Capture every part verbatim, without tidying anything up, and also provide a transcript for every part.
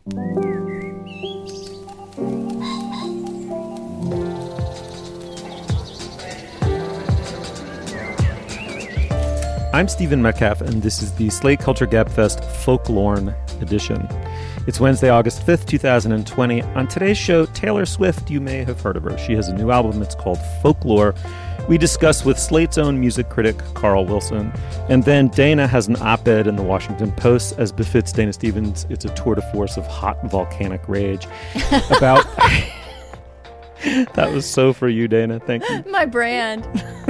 I'm Stephen Metcalf, and this is the Slate Culture Gabfest Folklorn edition. It's Wednesday, August fifth, twenty twenty. On today's show, Taylor Swift, you may have heard of her. She has a new album. It's called Folklore. We discuss with Slate's own music critic, Carl Wilson. And then Dana has an op-ed in the Washington Post. As befits Dana Stevens, it's a tour de force of hot volcanic rage about... That was so for you, Dana. Thank you. My brand.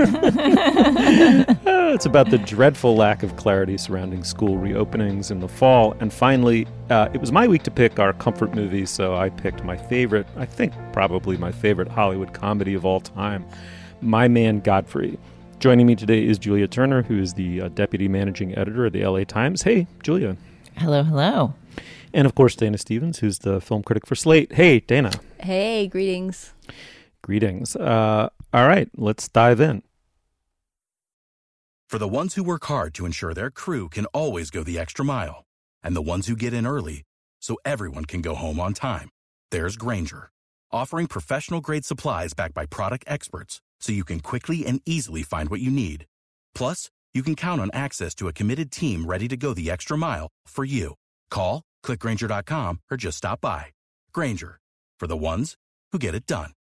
uh, it's about the dreadful lack of clarity surrounding school reopenings in the fall. And finally, uh, it was my week to pick our comfort movies, so I picked my favorite, I think probably my favorite Hollywood comedy of all time, My Man Godfrey. Joining me today is Julia Turner, who is the uh, deputy managing editor of the L A Times. Hey, Julia. Hello, hello. And of course, Dana Stevens, who's the film critic for Slate. Hey, Dana. Hey, greetings. Greetings. Uh, all right, let's dive in. For the ones who work hard to ensure their crew can always go the extra mile, and the ones who get in early so everyone can go home on time, there's Grainger, offering professional-grade supplies backed by product experts so you can quickly and easily find what you need. Plus, you can count on access to a committed team ready to go the extra mile for you. Call, click Grainger dot com, or just stop by. Grainger, for the ones who get it done.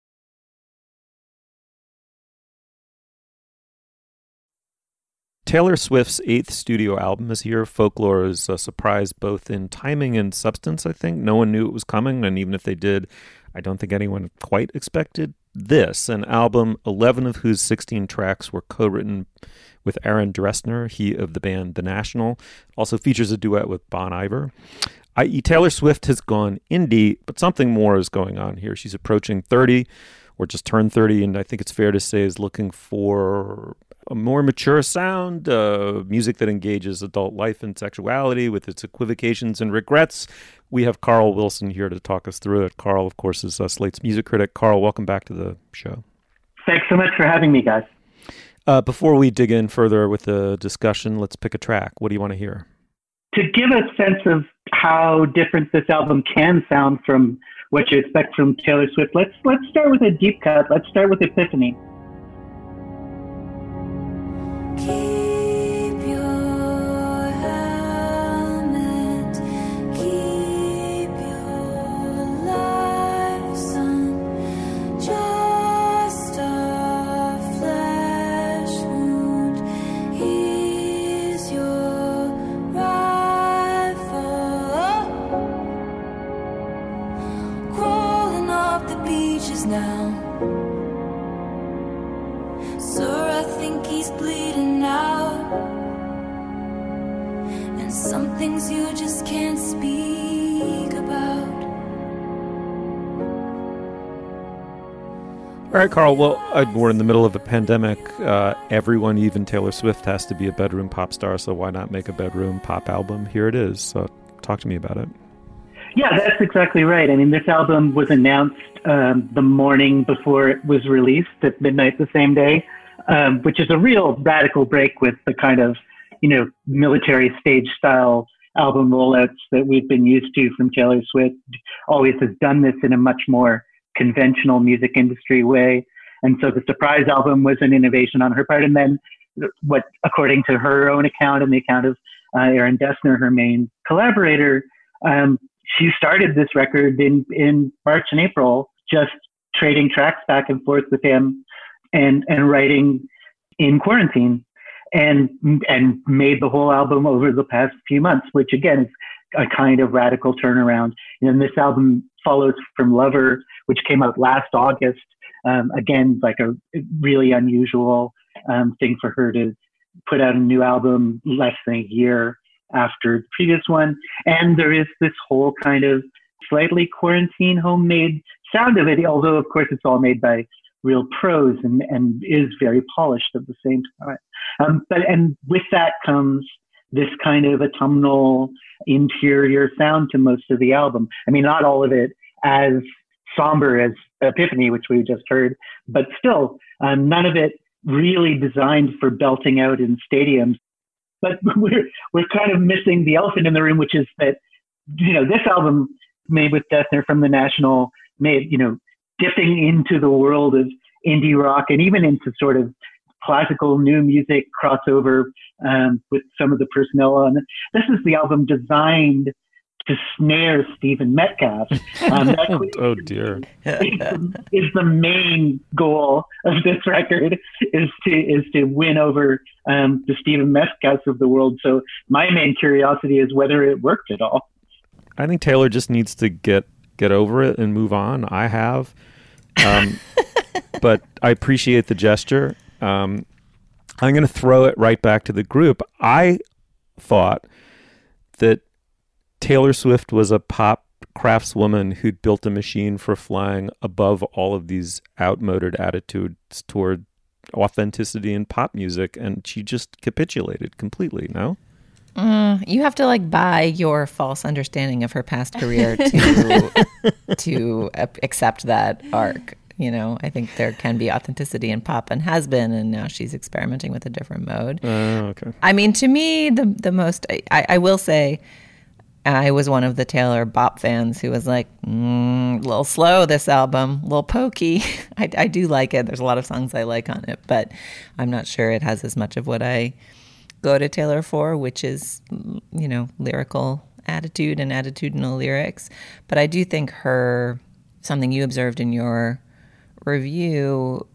Taylor Swift's eighth studio album is here. Folklore is a surprise both in timing and substance, I think. No one knew it was coming, and even if they did, I don't think anyone quite expected this. An album, eleven of whose sixteen tracks were co-written with Aaron Dresner, he of the band The National. Also features a duet with Bon Iver. that is. Taylor Swift has gone indie, but something more is going on here. She's approaching thirty, or just turned thirty, and I think it's fair to say is looking for a more mature sound, uh, music that engages adult life and sexuality with its equivocations and regrets. We have Carl Wilson here to talk us through it. Carl, of course, is uh, Slate's music critic. Carl, welcome back to the show. Thanks so much for having me, guys. Uh, before we dig in further with the discussion, let's pick a track. What do you want to hear? To give a sense of how different this album can sound from what you expect from Taylor Swift, let's let's start with a deep cut. Let's start with Epiphany. Keep your helmet, keep your life, son, just a flesh wound, here's your rifle, crawling up the beaches now. Sir, I think he's bleeding out, and some things you just can't speak about. All right, Carl. Well, uh, we're in the middle of a pandemic. Uh, everyone, even Taylor Swift, has to be a bedroom pop star, so why not make a bedroom pop album? Here it is. So talk to me about it. Yeah, that's exactly right. I mean, this album was announced um, the morning before it was released at midnight the same day. Um, which is a real radical break with the kind of, you know, military stage style album rollouts that we've been used to from Taylor Swift. Always has done this in a much more conventional music industry way. And so the surprise album was an innovation on her part. And then what, according to her own account and the account of uh, Aaron Dessner, her main collaborator, um, she started this record in, in March and April, just trading tracks back and forth with him. And, and writing in quarantine, and and made the whole album over the past few months, which again is a kind of radical turnaround. And this album follows from Lover, which came out last August. Um, again, like a really unusual um, thing for her to put out a new album less than a year after the previous one. And there is this whole kind of slightly quarantine homemade sound of it, although of course it's all made by real pros and, and is very polished at the same time. Um, but and with that comes this kind of autumnal interior sound to most of the album. I mean, not all of it as somber as Epiphany, which we just heard, but still um, none of it really designed for belting out in stadiums. But we're we're kind of missing the elephant in the room, which is that you know, this album made with Dethner from the National made, you know, dipping into the world of indie rock and even into sort of classical new music crossover um, with some of the personnel on it. This is the album designed to snare Stephen Metcalf. Um, that oh dear! Is, is the main goal of this record is to is to win over um, the Stephen Metcalfs of the world. So my main curiosity is whether it worked at all. I think Taylor just needs to get get over it and move on. I have, um, but I appreciate the gesture. Um, I'm going to throw it right back to the group. I thought that Taylor Swift was a pop craftswoman who'd built a machine for flying above all of these outmoded attitudes toward authenticity in pop music, and she just capitulated completely, no? Mm, you have to like buy your false understanding of her past career to to accept that arc. You know, I think there can be authenticity in pop and has been, and now she's experimenting with a different mode. Oh, uh, okay. I mean, to me, the the most I, I will say, I was one of the Taylor bop fans who was like, mm, a little slow this album, a little pokey. I, I do like it. There's a lot of songs I like on it, but I'm not sure it has as much of what I go to Taylor for, which is, you know, lyrical attitude and attitudinal lyrics. But I do think her, something you observed in your review,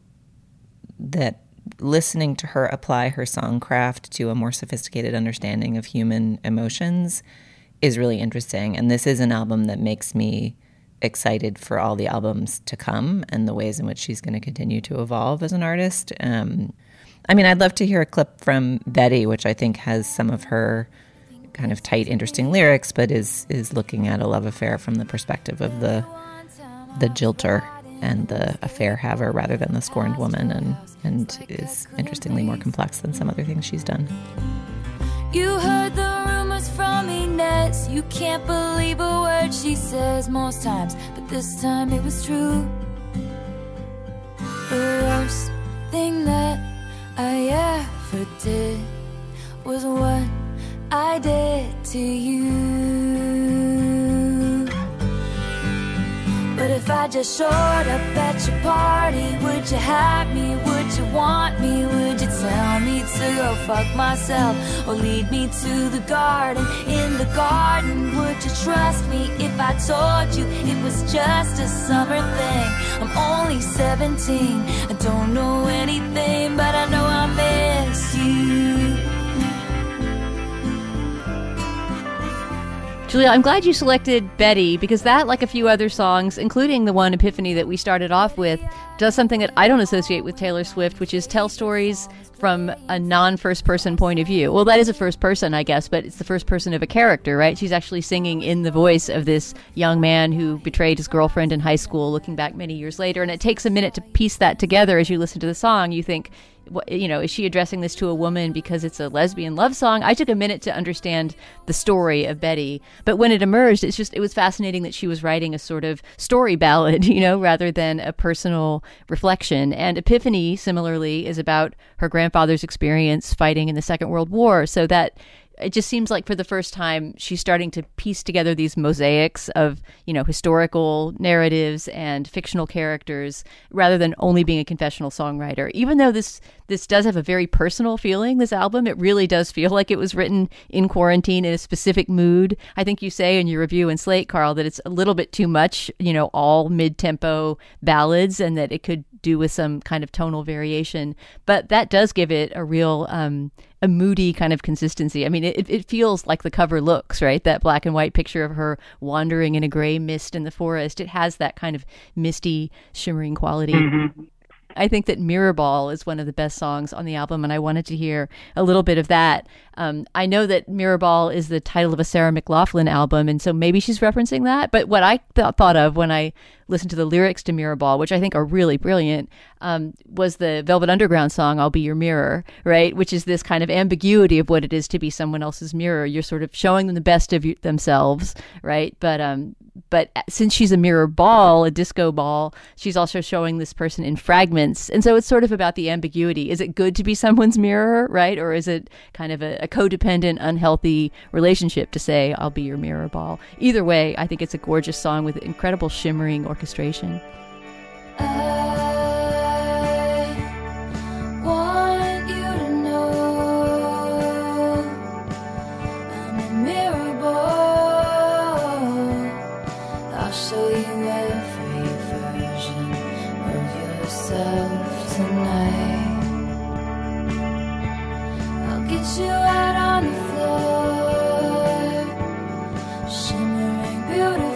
that listening to her apply her songcraft to a more sophisticated understanding of human emotions is really interesting. And this is an album that makes me excited for all the albums to come and the ways in which she's going to continue to evolve as an artist. Um, I mean, I'd love to hear a clip from Betty, which I think has some of her kind of tight, interesting lyrics, but is is looking at a love affair from the perspective of the the jilter and the affair haver rather than the scorned woman, and, and is interestingly more complex than some other things she's done. You heard the rumors from Inez. You can't believe a word she says most times, but this time it was true. The worst thing that I ever did was what I did to you. But if I just showed up at your party, would you have me? Would you want me? Would you tell me to go fuck myself or lead me to the garden? In the garden, would you trust me if I told you it was just a summer thing? I'm only seventeen, I don't know anything, but I know I miss you. Julia, I'm glad you selected Betty, because that, like a few other songs, including the one Epiphany that we started off with, does something that I don't associate with Taylor Swift, which is tell stories from a non-first person point of view. Well, that is a first person, I guess, but it's the first person of a character, right? She's actually singing in the voice of this young man who betrayed his girlfriend in high school, looking back many years later. And it takes a minute to piece that together. As you listen to the song, you think, you know, is she addressing this to a woman because it's a lesbian love song? I took a minute to understand the story of Betty, but when it emerged, it's just, it was fascinating that she was writing a sort of story ballad, you know, rather than a personal reflection. And Epiphany, similarly, is about her grandfather's experience fighting in the Second World War. So that it just seems like for the first time, she's starting to piece together these mosaics of, you know, historical narratives and fictional characters rather than only being a confessional songwriter. Even though this this does have a very personal feeling, this album, it really does feel like it was written in quarantine in a specific mood. I think you say in your review in Slate, Carl, that it's a little bit too much, you know, all mid-tempo ballads, and that it could do with some kind of tonal variation. But that does give it a real... Um, a moody kind of consistency. I mean, it, it feels like the cover looks, right? That black and white picture of her wandering in a gray mist in the forest. It has that kind of misty, shimmering quality. Mm-hmm. I think that Mirror Ball is one of the best songs on the album, and I wanted to hear a little bit of that. Um, I know that Mirror Ball is the title of a Sarah McLachlan album, and so maybe she's referencing that. But what I th- thought of when I listened to the lyrics to Mirror Ball, which I think are really brilliant, um, was the Velvet Underground song, I'll Be Your Mirror, right? Which is this kind of ambiguity of what it is to be someone else's mirror. You're sort of showing them the best of you- themselves, right? But um, but since she's a mirror ball, a disco ball, she's also showing this person in fragments. And so it's sort of about the ambiguity. Is it good to be someone's mirror, right? Or is it kind of a, a codependent, unhealthy relationship to say, I'll be your mirror ball? Either way, I think it's a gorgeous song with incredible shimmering orchestration. I want you to know I'm a mirror ball. I'll show you every version of yourself tonight. I'll get you out on the floor, shimmering beautiful.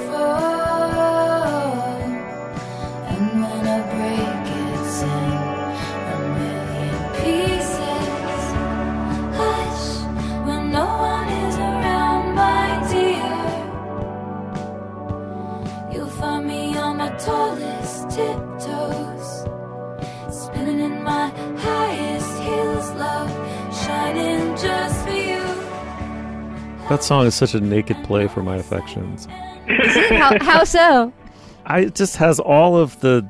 Tallest tiptoes, spinning in my highest heels, love, shining just for you. That song is such a naked play for my affections. how, how so? I, it just has all of the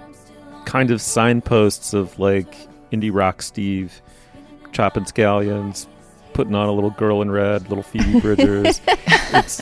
kind of signposts of like indie rock Steve, chopping scallions, putting on a little girl in red, little Phoebe Bridgers. it's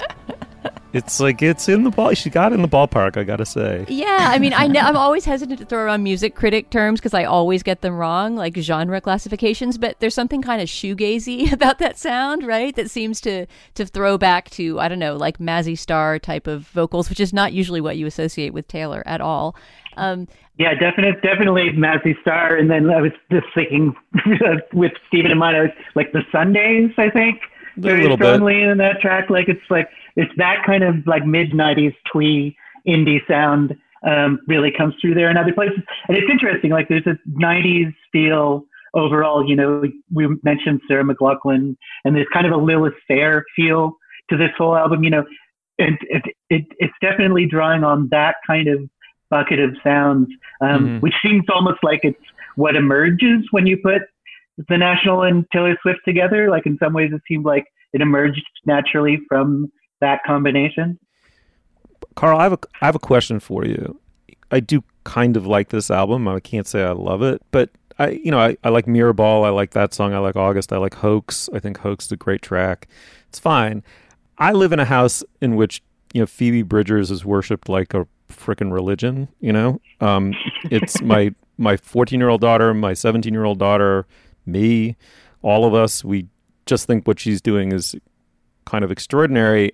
It's like, it's in the ball. She got in the ballpark, I gotta say. Yeah, I mean, I know, I'm always hesitant to throw around music critic terms because I always get them wrong, like genre classifications, but there's something kind of shoegazy about that sound, right? That seems to, to throw back to, I don't know, like Mazzy Star type of vocals, which is not usually what you associate with Taylor at all. Um, yeah, definitely, definitely Mazzy Star. And then I was just thinking with Stephen in mind, I was like the Sundays, I think. Very strongly bit. In that track, like it's like it's that kind of like mid nineties twee indie sound um, really comes through there in other places, and it's interesting. Like there's a nineties feel overall. You know, we mentioned Sarah McLachlan, and there's kind of a Lilith Fair feel to this whole album. You know, and it, it it's definitely drawing on that kind of bucket of sounds, um, mm-hmm. which seems almost like it's what emerges when you put the National and Taylor Swift together. Like in some ways it seemed like it emerged naturally from that combination. Carl, I have a, I have a question for you. I do kind of like this album. I can't say I love it, but I, you know, I, I like Mirror Ball. I like that song. I like August. I like Hoax. I think Hoax is a great track. It's fine. I live in a house in which, you know, Phoebe Bridgers is worshipped like a frickin' religion, you know? Um, it's my, my fourteen-year-old daughter, my seventeen-year-old daughter, me, all of us, we just think what she's doing is kind of extraordinary.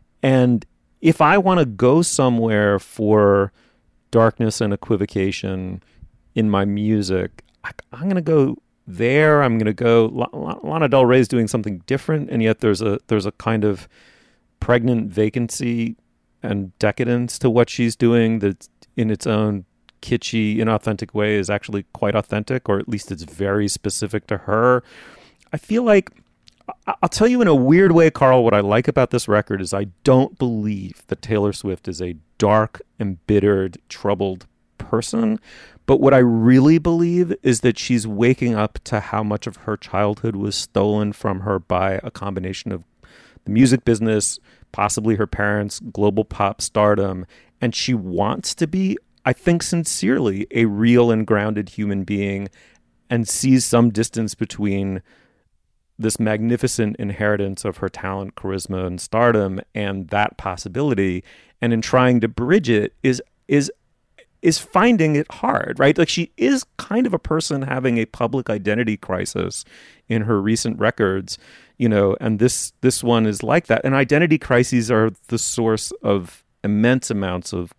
And if I want to go somewhere for darkness and equivocation in my music, I, I'm going to go there. I'm going to go. Lana Del Rey's doing something different, and yet there's a there's a kind of pregnant vacancy and decadence to what she's doing that, in its own kitschy, inauthentic way, is actually quite authentic, or at least it's very specific to her. I feel like, I'll tell you in a weird way, Carl, what I like about this record is I don't believe that Taylor Swift is a dark, embittered, troubled person. But what I really believe is that she's waking up to how much of her childhood was stolen from her by a combination of the music business, possibly her parents, global pop stardom, and she wants to be, I think sincerely, a real and grounded human being, and sees some distance between this magnificent inheritance of her talent, charisma, and stardom and that possibility. And in trying to bridge it is is is finding it hard, right? Like, she is kind of a person having a public identity crisis in her recent records, you know, and this this one is like that. And identity crises are the source of immense amounts of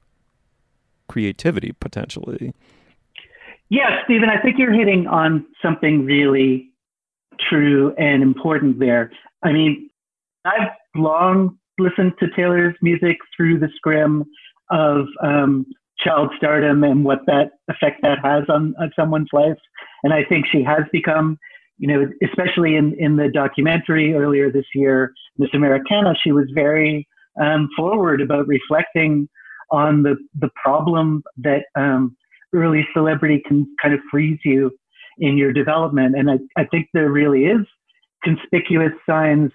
creativity, potentially. Yeah, Stephen, I think you're hitting on something really true and important there. I mean, I've long listened to Taylor's music through the scrim of um, child stardom and what that effect that has on, on someone's life. And I think she has become, you know, especially in, in the documentary earlier this year, Miss Americana, she was very um, forward about reflecting on the, the problem that um, early celebrity can kind of freeze you in your development. And I, I think there really is conspicuous signs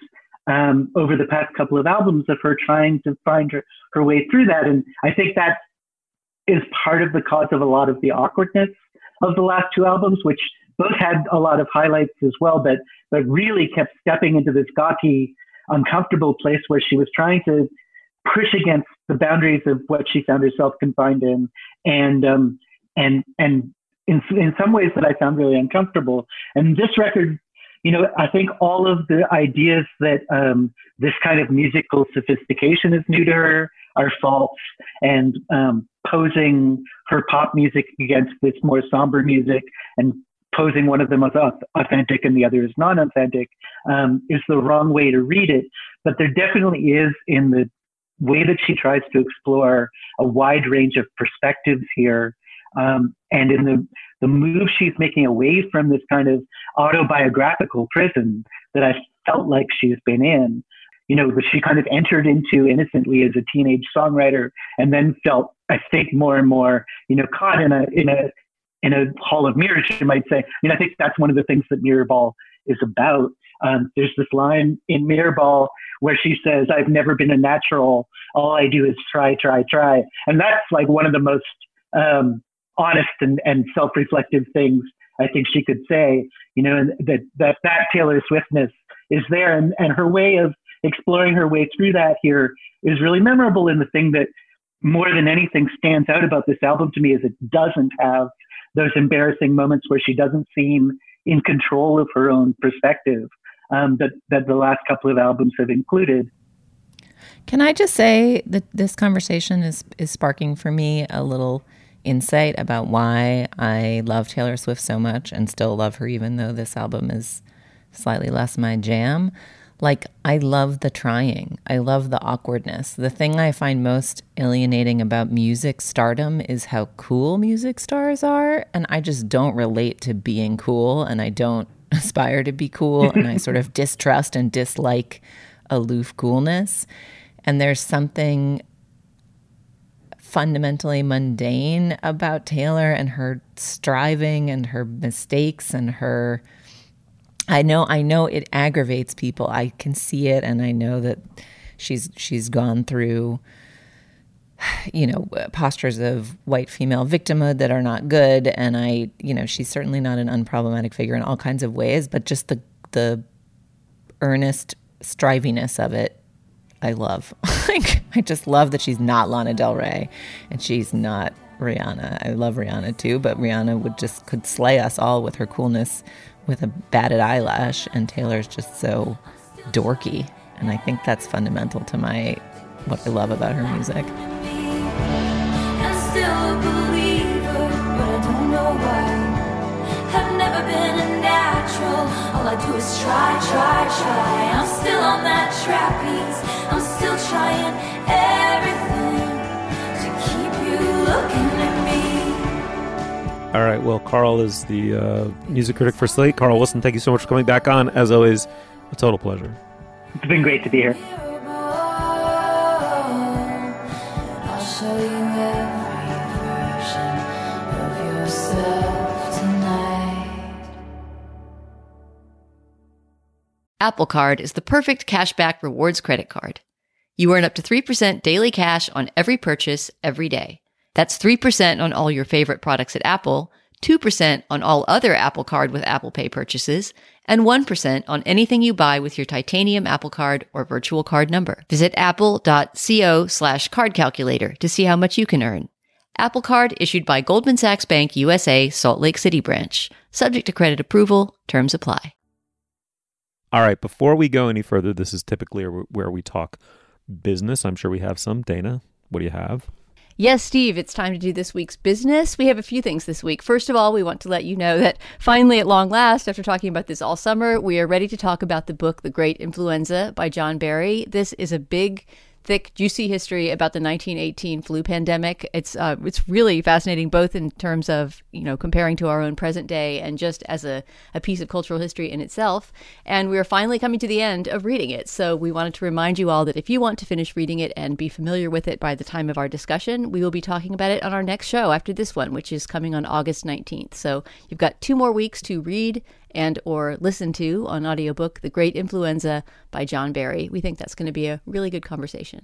um, over the past couple of albums of her trying to find her, her way through that. And I think that is part of the cause of a lot of the awkwardness of the last two albums, which both had a lot of highlights as well, but but really kept stepping into this gawky, uncomfortable place where she was trying to push against the boundaries of what she found herself confined in, and um, and and in in some ways that I found really uncomfortable. And this record, you know, I think all of the ideas that um, this kind of musical sophistication is new to her are false, and um, posing her pop music against this more somber music and posing one of them as authentic and the other is non-authentic um, is the wrong way to read it. But there definitely is, in the way that she tries to explore a wide range of perspectives here, um, and in the, the move she's making away from this kind of autobiographical prison that I felt like she's been in, you know, that she kind of entered into innocently as a teenage songwriter and then felt, I think, more and more, you know, caught in a, in a, in a hall of mirrors, you might say. I mean, I think that's one of the things that Mirrorball is about. Um, there's this line in Mirrorball where she says, "I've never been a natural. All I do is try, try, try." And that's like one of the most um, honest and, and self-reflective things I think she could say, you know, and that, that, that Taylor Swiftness is there. And, and her way of exploring her way through that here is really memorable. And the thing that more than anything stands out about this album to me is it doesn't have those embarrassing moments where she doesn't seem in control of her own perspective um, that, that the last couple of albums have included. Can I just say that this conversation is, is sparking for me a little insight about why I love Taylor Swift so much and still love her, even though this album is slightly less my jam. Like, I love the trying. I love the awkwardness. The thing I find most alienating about music stardom is how cool music stars are. And I just don't relate to being cool, and I don't aspire to be cool. And I sort of distrust and dislike aloof coolness. And there's something fundamentally mundane about Taylor and her striving and her mistakes and her... I know I know it aggravates people. I can see it, and I know that she's she's gone through, you know, postures of white female victimhood that are not good, and I, you know, she's certainly not an unproblematic figure in all kinds of ways, but just the the earnest striviness of it, I love. Like, I just love that she's not Lana Del Rey, and she's not Rihanna. I love Rihanna too, but Rihanna would just could slay us all with her coolness with a batted eyelash, and Taylor's just so dorky, and I think that's fundamental to my what I love about her music. I'm still a believer, but I don't know why. I've never been a natural. All I do is try, try, try. I'm still on that trapeze. I'm still trying everything to keep you looking at me. All right, well, Carl is the uh, music critic for Slate. Carl Wilson, thank you so much for coming back on. As always, a total pleasure. It's been great to be here. I'll show you every version of yourself tonight. Apple Card is the perfect cashback rewards credit card. You earn up to three percent daily cash on every purchase every day. That's three percent on all your favorite products at Apple, two percent on all other Apple Card with Apple Pay purchases, and one percent on anything you buy with your titanium Apple Card or virtual card number. Visit apple.co slash card calculator to see how much you can earn. Apple Card issued by Goldman Sachs Bank U S A, Salt Lake City branch. Subject to credit approval. Terms apply. All right, before we go any further, this is typically where we talk business. I'm sure we have some. Dana, what do you have? Yes, Steve, it's time to do this week's business. We have a few things this week. First of all, we want to let you know that finally, at long last, after talking about this all summer, we are ready to talk about the book, The Great Influenza by John Barry. This is a big thick, juicy history about the nineteen eighteen flu pandemic. It's uh, it's really fascinating, both in terms of, you know, comparing to our own present day and just as a, a piece of cultural history in itself. And we are finally coming to the end of reading it. So we wanted to remind you all that if you want to finish reading it and be familiar with it by the time of our discussion, we will be talking about it on our next show after this one, which is coming on August nineteenth. So you've got two more weeks to read and or listen to on audiobook The Great Influenza by John Barry. We think that's going to be a really good conversation.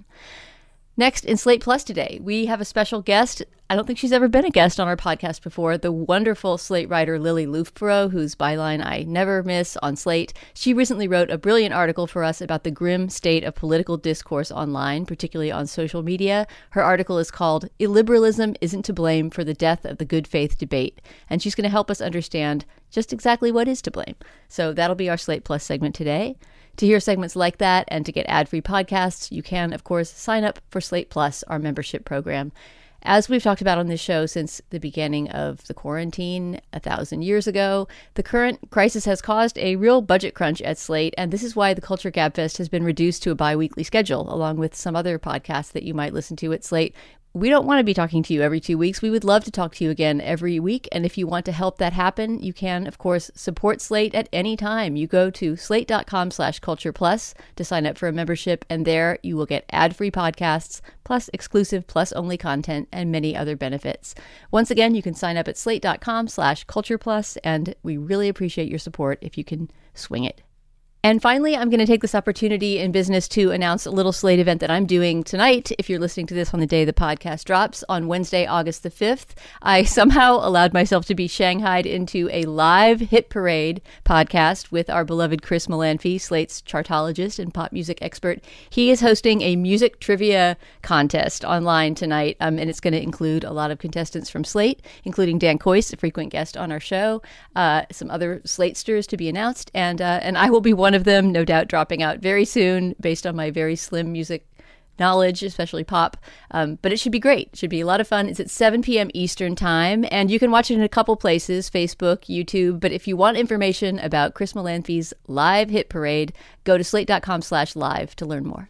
Next, in Slate Plus today, we have a special guest. I don't think she's ever been a guest on our podcast before, the wonderful Slate writer Lily Loofborough, whose byline I never miss on Slate. She recently wrote a brilliant article for us about the grim state of political discourse online, particularly on social media. Her article is called Illiberalism Isn't to Blame for the Death of the Good Faith Debate, and she's going to help us understand just exactly what is to blame. So that'll be our Slate Plus segment today. To hear segments like that and to get ad-free podcasts, you can, of course, sign up for Slate Plus, our membership program. As we've talked about on this show since the beginning of the quarantine a thousand years ago, the current crisis has caused a real budget crunch at Slate, and this is why the Culture Gabfest has been reduced to a bi-weekly schedule, along with some other podcasts that you might listen to at Slate. We don't want to be talking to you every two weeks. We would love to talk to you again every week. And if you want to help that happen, you can, of course, support Slate at any time. You go to slate.com slash culture plus to sign up for a membership. And there you will get ad-free podcasts, plus exclusive plus only content and many other benefits. Once again, you can sign up at slate.com slash culture plus. And we really appreciate your support if you can swing it. And finally, I'm going to take this opportunity in business to announce a little Slate event that I'm doing tonight. If you're listening to this on the day the podcast drops, on Wednesday, August the fifth, I somehow allowed myself to be shanghaied into a live hit parade podcast with our beloved Chris Molanphy, Slate's chartologist and pop music expert. He is hosting a music trivia contest online tonight, um, and it's going to include a lot of contestants from Slate, including Dan Kois, a frequent guest on our show, uh, some other Slatesters to be announced, and uh, and I will be one of them, no doubt dropping out very soon based on my very slim music knowledge, especially pop. Um, but it should be great. It should be a lot of fun. It's at seven p.m. Eastern time, and you can watch it in a couple places, Facebook, YouTube. But if you want information about Chris Molanphy's live hit parade, go to slate.com slash live to learn more.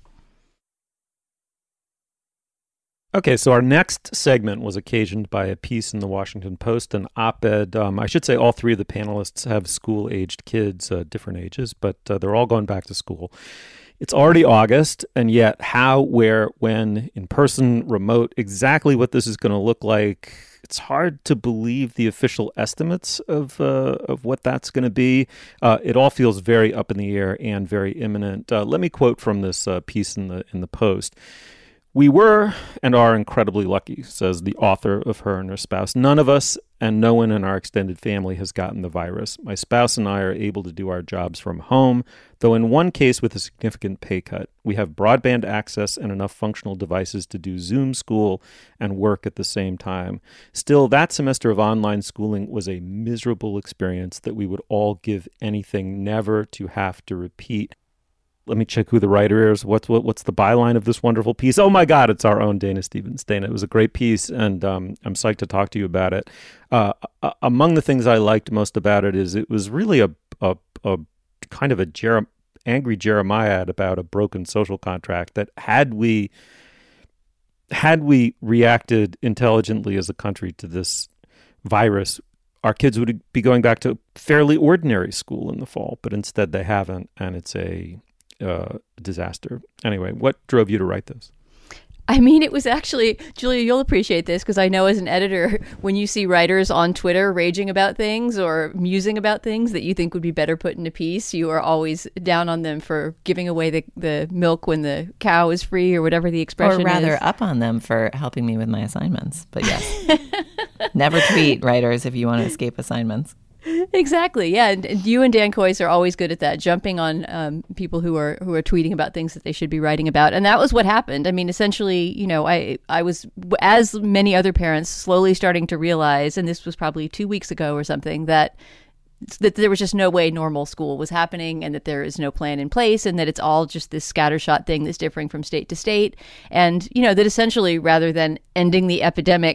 Okay, so our next segment was occasioned by a piece in the Washington Post, an op-ed. Um, I should say all three of the panelists have school-aged kids, uh, different ages, but uh, they're all going back to school. It's already August, and yet how, where, when, in person, remote, exactly what this is going to look like, it's hard to believe the official estimates of uh, of what that's going to be. Uh, it all feels very up in the air and very imminent. Uh, let me quote from this uh, piece in the in the Post. "We were and are incredibly lucky," says the author of Her and Her Spouse. "None of us and no one in our extended family has gotten the virus. My spouse and I are able to do our jobs from home, though in one case with a significant pay cut. We have broadband access and enough functional devices to do Zoom school and work at the same time. Still, that semester of online schooling was a miserable experience that we would all give anything never to have to repeat." Let me check who the writer is. What's what, what's the byline of this wonderful piece? Oh my God, it's our own Dana Stevens. Dana, it was a great piece, and um, I'm psyched to talk to you about it. Uh, uh, among the things I liked most about it is it was really a a, a kind of a Jer- angry Jeremiad about a broken social contract. That had we had we reacted intelligently as a country to this virus, our kids would be going back to fairly ordinary school in the fall, but instead they haven't, and it's a Uh, disaster. Anyway, what drove you to write this? I mean, it was actually, Julia, you'll appreciate this because I know as an editor, when you see writers on Twitter raging about things or musing about things that you think would be better put in a piece, you are always down on them for giving away the, the milk when the cow is free or whatever the expression is. Or rather is. up on them for helping me with my assignments. But yes, never tweet, writers, if you want to escape assignments. Exactly. Yeah. And you and Dan Kois are always good at that, jumping on um, people who are who are tweeting about things that they should be writing about. And that was what happened. I mean, essentially, you know, I, I was, as many other parents, slowly starting to realize, and this was probably two weeks ago or something, that that there was just no way normal school was happening and that there is no plan in place and that it's all just this scattershot thing that's differing from state to state. And, you know, that essentially, rather than ending the epidemic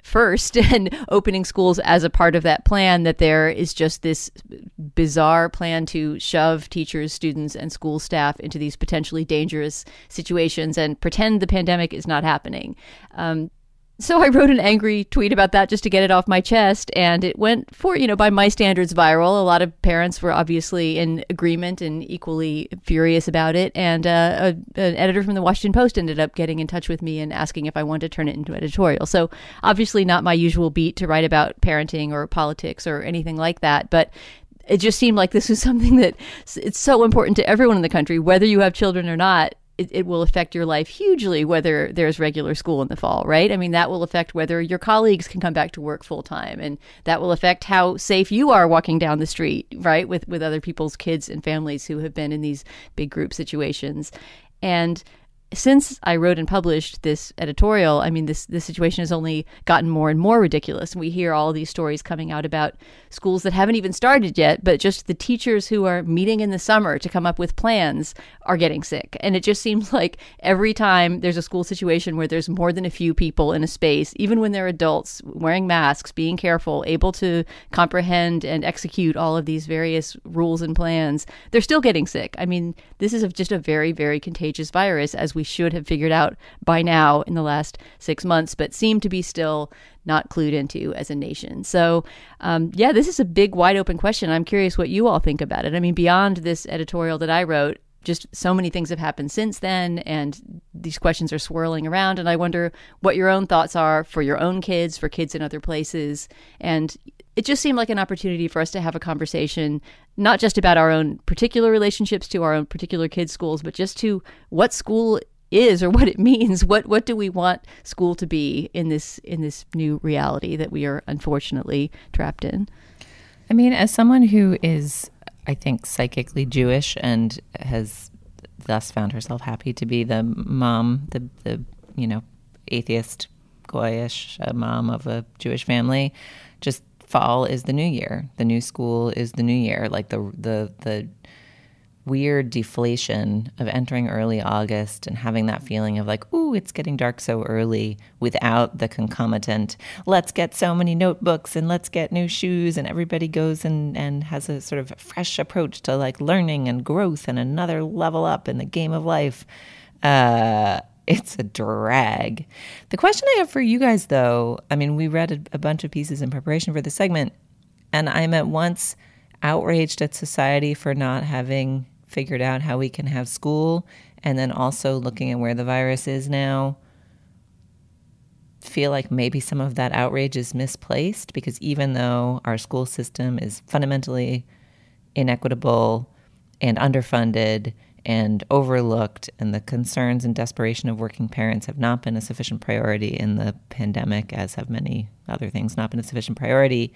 first and opening schools as a part of that plan, that there is just this bizarre plan to shove teachers, students, and school staff into these potentially dangerous situations and pretend the pandemic is not happening. Um, So I wrote an angry tweet about that just to get it off my chest, and it went for, you know, by my standards, viral. A lot of parents were obviously in agreement and equally furious about it, and uh, a, an editor from the Washington Post ended up getting in touch with me and asking if I wanted to turn it into an editorial. So obviously not my usual beat to write about parenting or politics or anything like that, but it just seemed like this was something that it's so important to everyone in the country, whether you have children or not. It, it will affect your life hugely whether there's regular school in the fall, right? I mean, that will affect whether your colleagues can come back to work full time, and that will affect how safe you are walking down the street, right, with, with other people's kids and families who have been in these big group situations. And since I wrote and published this editorial, I mean, this, this situation has only gotten more and more ridiculous. We hear all these stories coming out about schools that haven't even started yet, but just the teachers who are meeting in the summer to come up with plans are getting sick. And it just seems like every time there's a school situation where there's more than a few people in a space, even when they're adults, wearing masks, being careful, able to comprehend and execute all of these various rules and plans, they're still getting sick. I mean, this is just a very, very contagious virus, as we should have figured out by now in the last six months, but seem to be still not clued into as a nation. So, um, yeah, this is a big, wide open question. I'm curious what you all think about it. I mean, beyond this editorial that I wrote, just so many things have happened since then, and these questions are swirling around. And I wonder what your own thoughts are for your own kids, for kids in other places. And it just seemed like an opportunity for us to have a conversation, not just about our own particular relationships to our own particular kids' schools, but just to what school is or what it means. What what do we want school to be in this in this new reality that we are unfortunately trapped in? I mean, as someone who is, I think, psychically Jewish and has thus found herself happy to be the mom, the the you know atheist, goyish uh, mom of a Jewish family, just fall is the new year. The new school is the new year. Like the the the weird deflation of entering early August and having that feeling of like, ooh, it's getting dark so early, without the concomitant, let's get so many notebooks and let's get new shoes, and everybody goes and, and has a sort of fresh approach to like learning and growth and another level up in the game of life. Uh, it's a drag. The question I have for you guys, though, I mean, we read a, a bunch of pieces in preparation for the segment, and I'm at once outraged at society for not having figured out how we can have school, and then also looking at where the virus is now, feel like maybe some of that outrage is misplaced, because even though our school system is fundamentally inequitable and underfunded and overlooked, and the concerns and desperation of working parents have not been a sufficient priority in the pandemic, as have many other things not been a sufficient priority,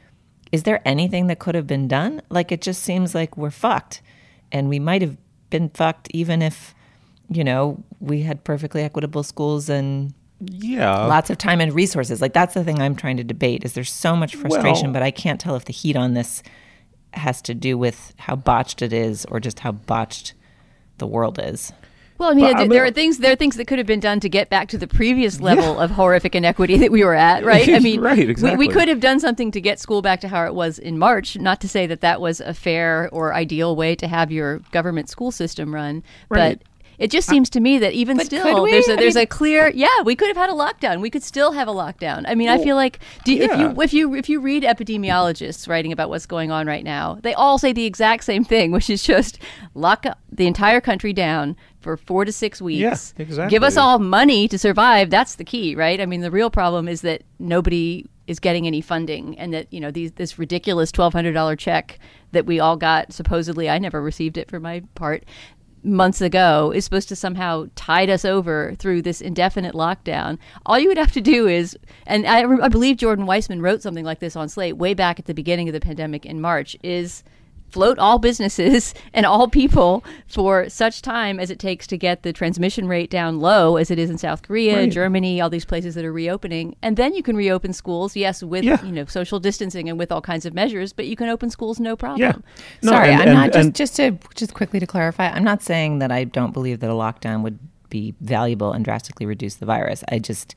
is there anything that could have been done? Like, it just seems like we're fucked. And we might have been fucked even if, you know, we had perfectly equitable schools and yeah, lots of time and resources. Like, that's the thing I'm trying to debate, is there's so much frustration, well, but I can't tell if the heat on this has to do with how botched it is or just how botched the world is. Well, I mean, But, there, I mean- there are things there are things that could have been done to get back to the previous level of horrific inequity that we were at, right? I mean, Right, we, we exactly. could have done something to get school back to how it was in March. Not to say that that was a fair or ideal way to have your government school system run, Right. but it just seems to me that even But could still, we? there's a I there's mean- a clear yeah. We could have had a lockdown. We could still have a lockdown. I mean, I feel like do, if yeah. you if you if you read epidemiologists writing about what's going on right now, they all say the exact same thing, which is just lock up the entire country down for four to six weeks. Yeah, exactly. Give us all money to survive. That's the key, right? I mean, the real problem is that nobody is getting any funding, and that, you know, these this ridiculous twelve hundred dollars check that we all got, supposedly, I never received it for my part, months ago, is supposed to somehow tide us over through this indefinite lockdown. All you would have to do is, and I, I believe Jordan Weissman wrote something like this on Slate way back at the beginning of the pandemic in March, is float all businesses and all people for such time as it takes to get the transmission rate down low, as it is in South Korea, Right. Germany, all these places that are reopening. And then you can reopen schools, yes, with Yeah. you know social distancing and with all kinds of measures, but you can open schools no problem. Yeah. No, Sorry, and- I'm and- not just and- just to just quickly to clarify. I'm not saying that I don't believe that a lockdown would be valuable and drastically reduce the virus. I just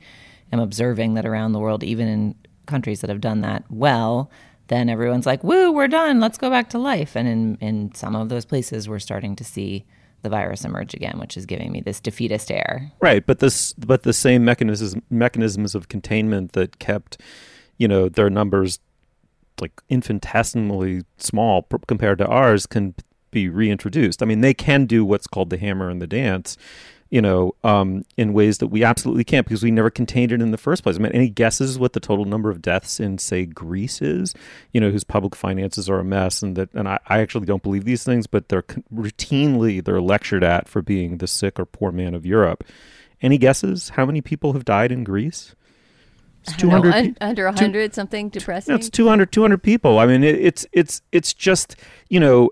am observing that around the world, even in countries that have done that well, then everyone's like, woo, we're done. Let's go back to life. And in, in some of those places, we're starting to see the virus emerge again, which is giving me this defeatist air. Right, but this, but the same mechanisms mechanisms of containment that kept, you know, their numbers like infinitesimally small pr- compared to ours can be reintroduced. I mean, they can do what's called the hammer and the dance, you know, um, in ways that we absolutely can't because we never contained it in the first place. I mean, any guesses what the total number of deaths in, say, Greece is, you know, whose public finances are a mess, and that, and I, I actually don't believe these things, but they're routinely, they're lectured at for being the sick or poor man of Europe. Any guesses how many people have died in Greece? It's two hundred, know, under one hundred, two, something depressing. It's two hundred, two hundred people. I mean, it, it's it's it's just, you know,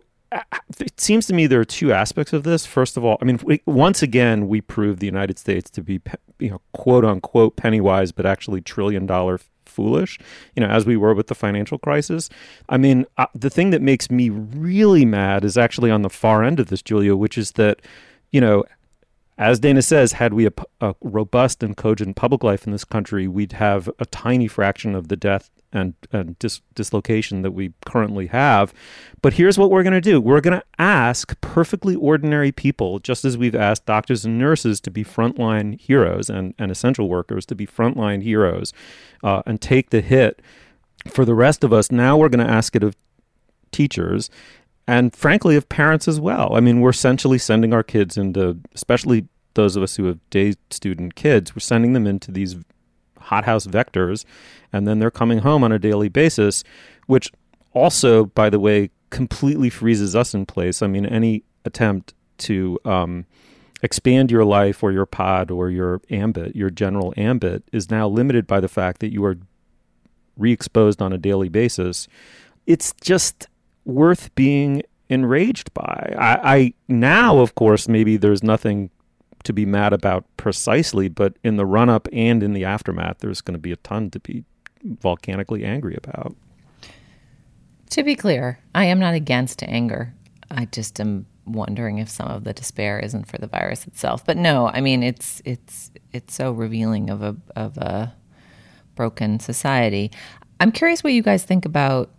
it seems to me there are two aspects of this. First of all, I mean, we, once again, we proved the United States to be, you know, quote unquote penny wise, but actually trillion dollar foolish, you know, as we were with the financial crisis. I mean, uh, the thing that makes me really mad is actually on the far end of this, Julia, which is that, you know, as Dana says, had we a, a robust and cogent public life in this country, we'd have a tiny fraction of the death and, and dis- dislocation that we currently have. But here's what we're going to do. We're going to ask perfectly ordinary people, just as we've asked doctors and nurses to be frontline heroes and, and essential workers to be frontline heroes uh, and take the hit for the rest of us. Now we're going to ask it of teachers and frankly, of parents as well. I mean, we're essentially sending our kids into, especially those of us who have day student kids, we're sending them into these hothouse vectors, and then they're coming home on a daily basis, which also, by the way, completely freezes us in place. I mean, any attempt to um, expand your life or your pod or your ambit, your general ambit, is now limited by the fact that you are re-exposed on a daily basis. It's just worth being enraged by. I, I now, of course, maybe there's nothing to be mad about precisely, but in the run-up and in the aftermath, there's going to be a ton to be volcanically angry about. To be clear, I am not against anger. I just am wondering if some of the despair isn't for the virus itself. But no, I mean, it's it's it's so revealing of a of a broken society. I'm curious what you guys think about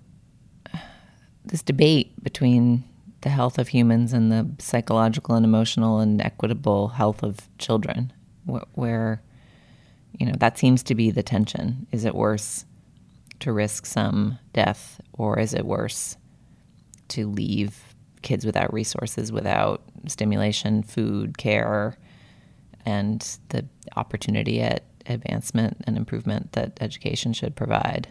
this debate between the health of humans and the psychological and emotional and equitable health of children, where, you know, that seems to be the tension. Is it worse to risk some death, or is it worse to leave kids without resources, without stimulation, food, care, and the opportunity at advancement and improvement that education should provide?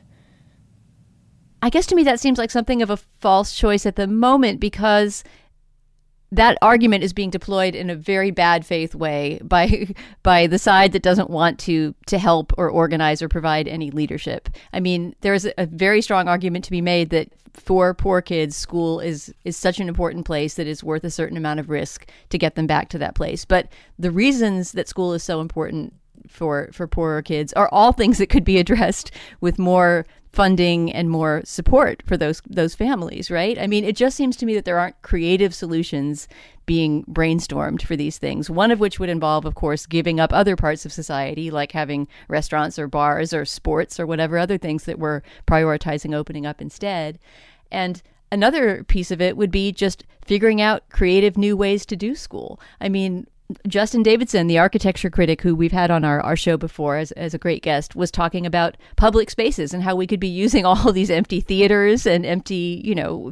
I guess to me that seems like something of a false choice at the moment, because that argument is being deployed in a very bad faith way by by the side that doesn't want to to help or organize or provide any leadership. I mean, there's a very strong argument to be made that for poor kids, school is is such an important place that it's worth a certain amount of risk to get them back to that place. But the reasons that school is so important for for poorer kids are all things that could be addressed with more funding and more support for those those families, right? I mean, it just seems to me that there aren't creative solutions being brainstormed for these things, one of which would involve, of course, giving up other parts of society, like having restaurants or bars or sports or whatever other things that we're prioritizing opening up instead. And another piece of it would be just figuring out creative new ways to do school. I mean, Justin Davidson, the architecture critic who we've had on our, our show before as, as a great guest, was talking about public spaces and how we could be using all these empty theaters and empty, you know,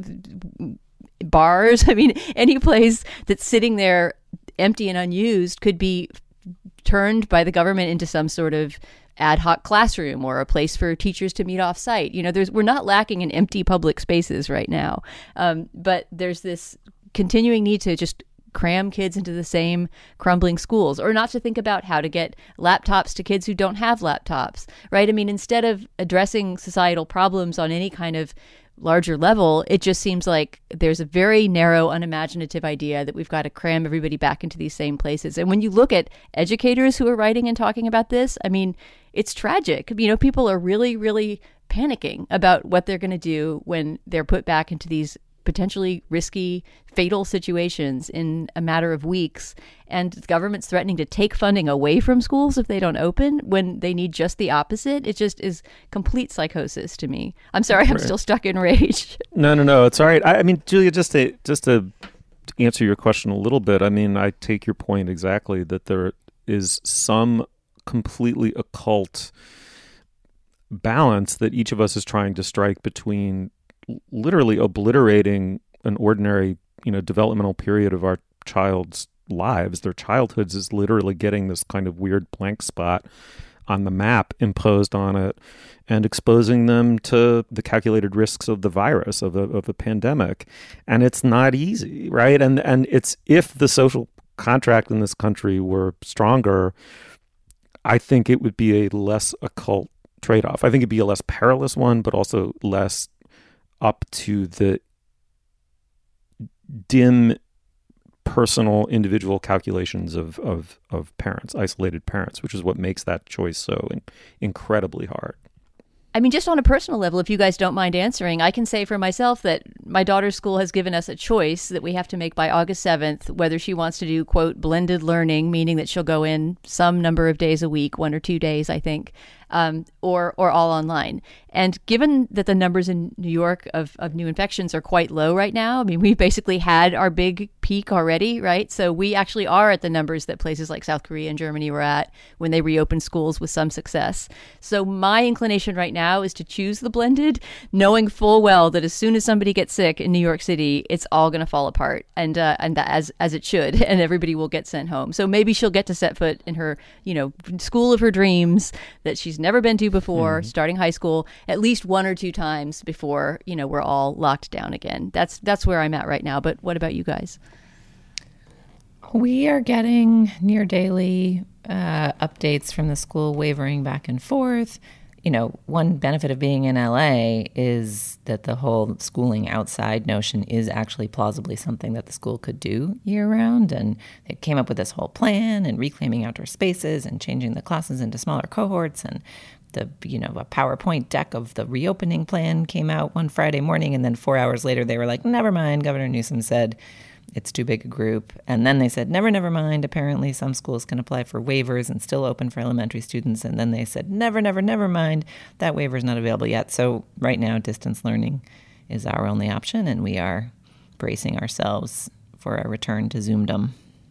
bars. I mean, any place that's sitting there empty and unused could be turned by the government into some sort of ad hoc classroom or a place for teachers to meet off site. You know, there's we're not lacking in empty public spaces right now. Um, but there's this continuing need to just cram kids into the same crumbling schools, or not to think about how to get laptops to kids who don't have laptops, right? I mean, instead of addressing societal problems on any kind of larger level, it just seems like there's a very narrow, unimaginative idea that we've got to cram everybody back into these same places. And when you look at educators who are writing and talking about this, I mean, it's tragic. You know, people are really, really panicking about what they're going to do when they're put back into these potentially risky, fatal situations in a matter of weeks. And the government's threatening to take funding away from schools if they don't open when they need just the opposite. It just is complete psychosis to me. I'm sorry, I'm Right. still stuck in rage. No, no, no. It's all right. I, I mean, Julia, just to just to answer your question a little bit. I mean, I take your point exactly that there is some completely occult balance that each of us is trying to strike between literally obliterating an ordinary, you know, developmental period of our child's lives. Their childhoods is literally getting this kind of weird blank spot on the map imposed on it, and exposing them to the calculated risks of the virus, of a, of a pandemic. And it's not easy, right? And and it's, if the social contract in this country were stronger, I think it would be a less occult trade-off. I think it'd be a less perilous one, but also less up to the dim personal individual calculations of, of, of parents, isolated parents, which is what makes that choice so in, incredibly hard. I mean, just on a personal level, if you guys don't mind answering, I can say for myself that my daughter's school has given us a choice that we have to make by August seventh, whether she wants to do, quote, blended learning, meaning that she'll go in some number of days a week, one or two days, I think, um, or or all online. And given that the numbers in New York of, of new infections are quite low right now, I mean, we've basically had our big peak already, right? So we actually are at the numbers that places like South Korea and Germany were at when they reopened schools with some success. So my inclination right now is to choose the blended, knowing full well that as soon as somebody gets sick in New York City, it's all going to fall apart, and uh, and that, as as it should, and everybody will get sent home. So maybe she'll get to set foot in her, you know, school of her dreams that she's never been to before, mm-hmm. starting high school, at least one or two times before, you know, we're all locked down again. That's that's where I'm at right now. But what about you guys? We are getting near daily uh, updates from the school, wavering back and forth. You know, one benefit of being in L A is that the whole schooling outside notion is actually plausibly something that the school could do year round. And they came up with this whole plan and reclaiming outdoor spaces and changing the classes into smaller cohorts. And the, you know, a PowerPoint deck of the reopening plan came out one Friday morning. And then four hours later, they were like, never mind. Governor Newsom said it's too big a group. And then they said, never, never mind. Apparently some schools can apply for waivers and still open for elementary students. And then they said, never, never, never mind. That waiver is not available yet. So right now, distance learning is our only option. And we are bracing ourselves for a return to Zoomdom.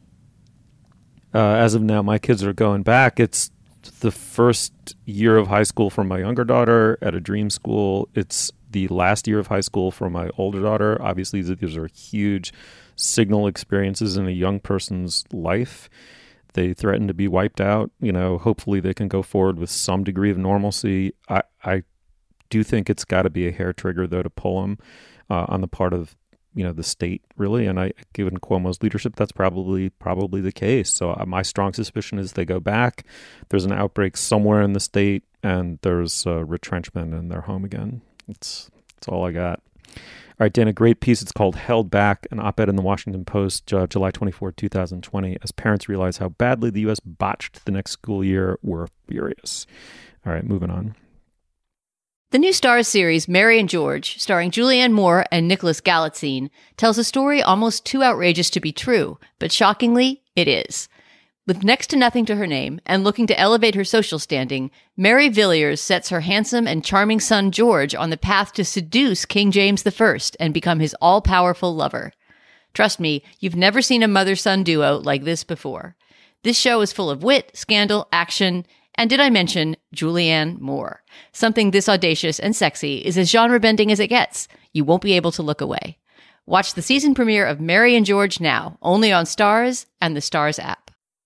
Uh, as of now, my kids are going back. It's the first year of high school for my younger daughter at a dream school. It's the last year of high school for my older daughter. Obviously, these are huge signal experiences in a young person's life. They threaten to be wiped out. You know, hopefully they can go forward with some degree of normalcy. I, I do think it's got to be a hair trigger, though, to pull them uh, on the part of, you know, the state, really. And I, given Cuomo's leadership, that's probably probably the case. So uh, my strong suspicion is they go back. There's an outbreak somewhere in the state, and there's uh, retrenchment, and they're home again. It's that's all I got. All right, Dan, a great piece. It's called Held Back, an op-ed in the Washington Post, uh, July twenty-fourth, twenty twenty. As parents realize how badly the U S botched the next school year, we're furious. All right, moving on. The new Starz series, Mary and George, starring Julianne Moore and Nicholas Galitzine, tells a story almost too outrageous to be true, but shockingly, it is. With next to nothing to her name and looking to elevate her social standing, Mary Villiers sets her handsome and charming son George on the path to seduce King James the First and become his all-powerful lover. Trust me, you've never seen a mother-son duo like this before. This show is full of wit, scandal, action, and did I mention Julianne Moore? Something this audacious and sexy is as genre-bending as it gets. You won't be able to look away. Watch the season premiere of Mary and George now, only on Starz and the Starz app.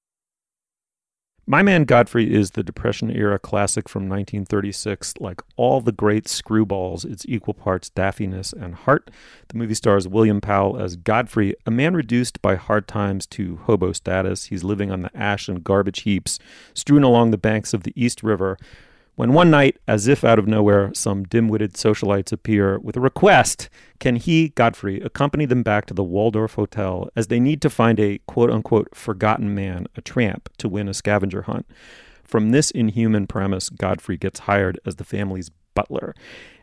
My Man Godfrey is the Depression-era classic from nineteen thirty-six. Like all the great screwballs, it's equal parts daffiness and heart. The movie stars William Powell as Godfrey, a man reduced by hard times to hobo status. He's living on the ash and garbage heaps strewn along the banks of the East River, when one night, as if out of nowhere, some dim-witted socialites appear with a request. Can he, Godfrey, accompany them back to the Waldorf Hotel as they need to find a quote-unquote forgotten man, a tramp, to win a scavenger hunt? From this inhuman premise, Godfrey gets hired as the family's butler.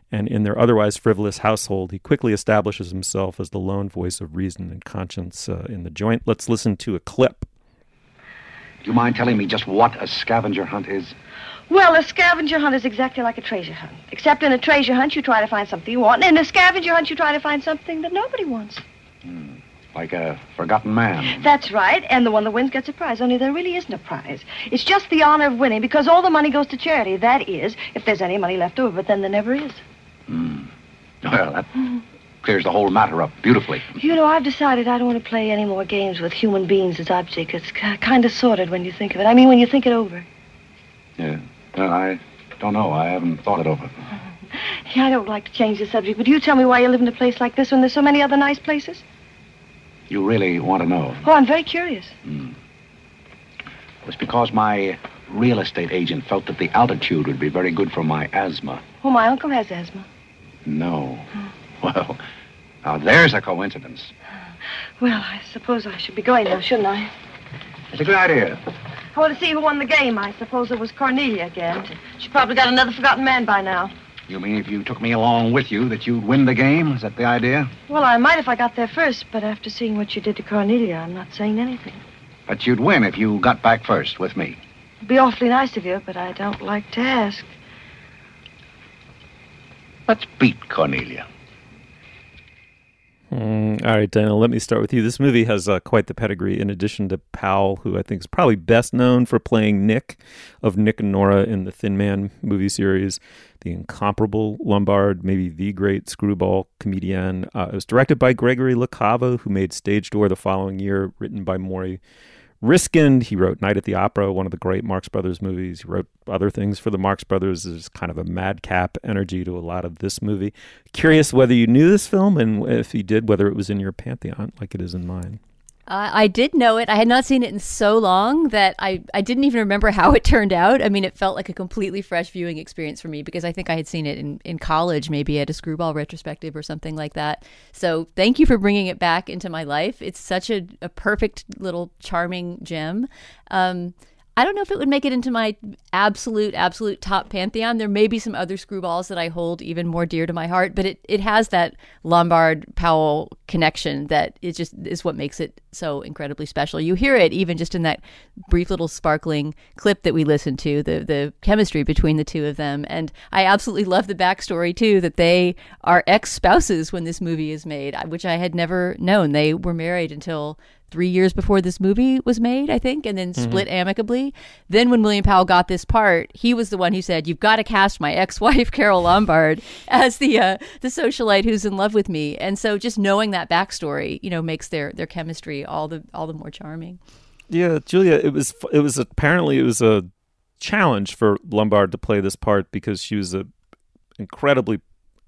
and in their otherwise frivolous household, he quickly establishes himself as the lone voice of reason and conscience uh, in the joint. Let's listen to a clip. Do you mind telling me just what a scavenger hunt is? Well, a scavenger hunt is exactly like a treasure hunt. Except in a treasure hunt, you try to find something you want, and in a scavenger hunt, you try to find something that nobody wants. Hmm. Like a forgotten man. That's right, and the one that wins gets a prize, only there really isn't a prize. It's just the honor of winning, because all the money goes to charity. That is, if there's any money left over, but then there never is. Hmm. Well, that clears the whole matter up beautifully. You know, I've decided I don't want to play any more games with human beings as objects. It's kind of sordid when you think of it. I mean, when you think it over. Yeah. Well, I don't know. I haven't thought it over. Yeah, I don't like to change the subject, but you tell me why you live in a place like this when there's so many other nice places? You really want to know? Oh, I'm very curious. Hmm. It was because my real estate agent felt that the altitude would be very good for my asthma. Oh, my uncle has asthma. No. Well, now there's a coincidence. Well, I suppose I should be going now, shouldn't I? It's a good idea. I want to see who won the game. I suppose it was Cornelia again. She probably got another forgotten man by now. You mean if you took me along with you that you'd win the game? Is that the idea? Well, I might if I got there first, but after seeing what you did to Cornelia, I'm not saying anything. But you'd win if you got back first with me. It'd be awfully nice of you, but I don't like to ask. Let's beat Cornelia. Mm, all right, Dana, let me start with you. This movie has uh, quite the pedigree. In addition to Powell, who I think is probably best known for playing Nick of Nick and Nora in the Thin Man movie series, the incomparable Lombard, maybe the great screwball comedian. Uh, it was directed by Gregory LaCava, who made Stage Door the following year, written by Maury Riskind. He wrote Night at the Opera, one of the great Marx Brothers movies. He wrote other things for the Marx Brothers. There's kind of a madcap energy to a lot of this movie. Curious whether you knew this film, and if you did, whether it was in your pantheon like it is in mine. Uh, I did know it. I had not seen it in so long that I, I didn't even remember how it turned out. I mean, it felt like a completely fresh viewing experience for me because I think I had seen it in, in college, maybe at a screwball retrospective or something like that. So thank you for bringing it back into my life. It's such a, a perfect little charming gem. Um, I don't know if it would make it into my absolute, absolute top pantheon. There may be some other screwballs that I hold even more dear to my heart, but it, it has that Lombard-Powell connection that is just is what makes it so incredibly special. You hear it even just in that brief little sparkling clip that we listened to, the the chemistry between the two of them. And I absolutely love the backstory, too, that they are ex-spouses when this movie is made, which I had never known. They were married until three years before this movie was made, I think, and then split mm-hmm. amicably. Then when William Powell got this part, he was the one who said, "You've got to cast my ex-wife, Carole Lombard, as the uh, the socialite who's in love with me." And so just knowing that backstory, you know, makes their their chemistry all the all the more charming. Yeah, Julia, it was it was apparently it was a challenge for Lombard to play this part because she was a incredibly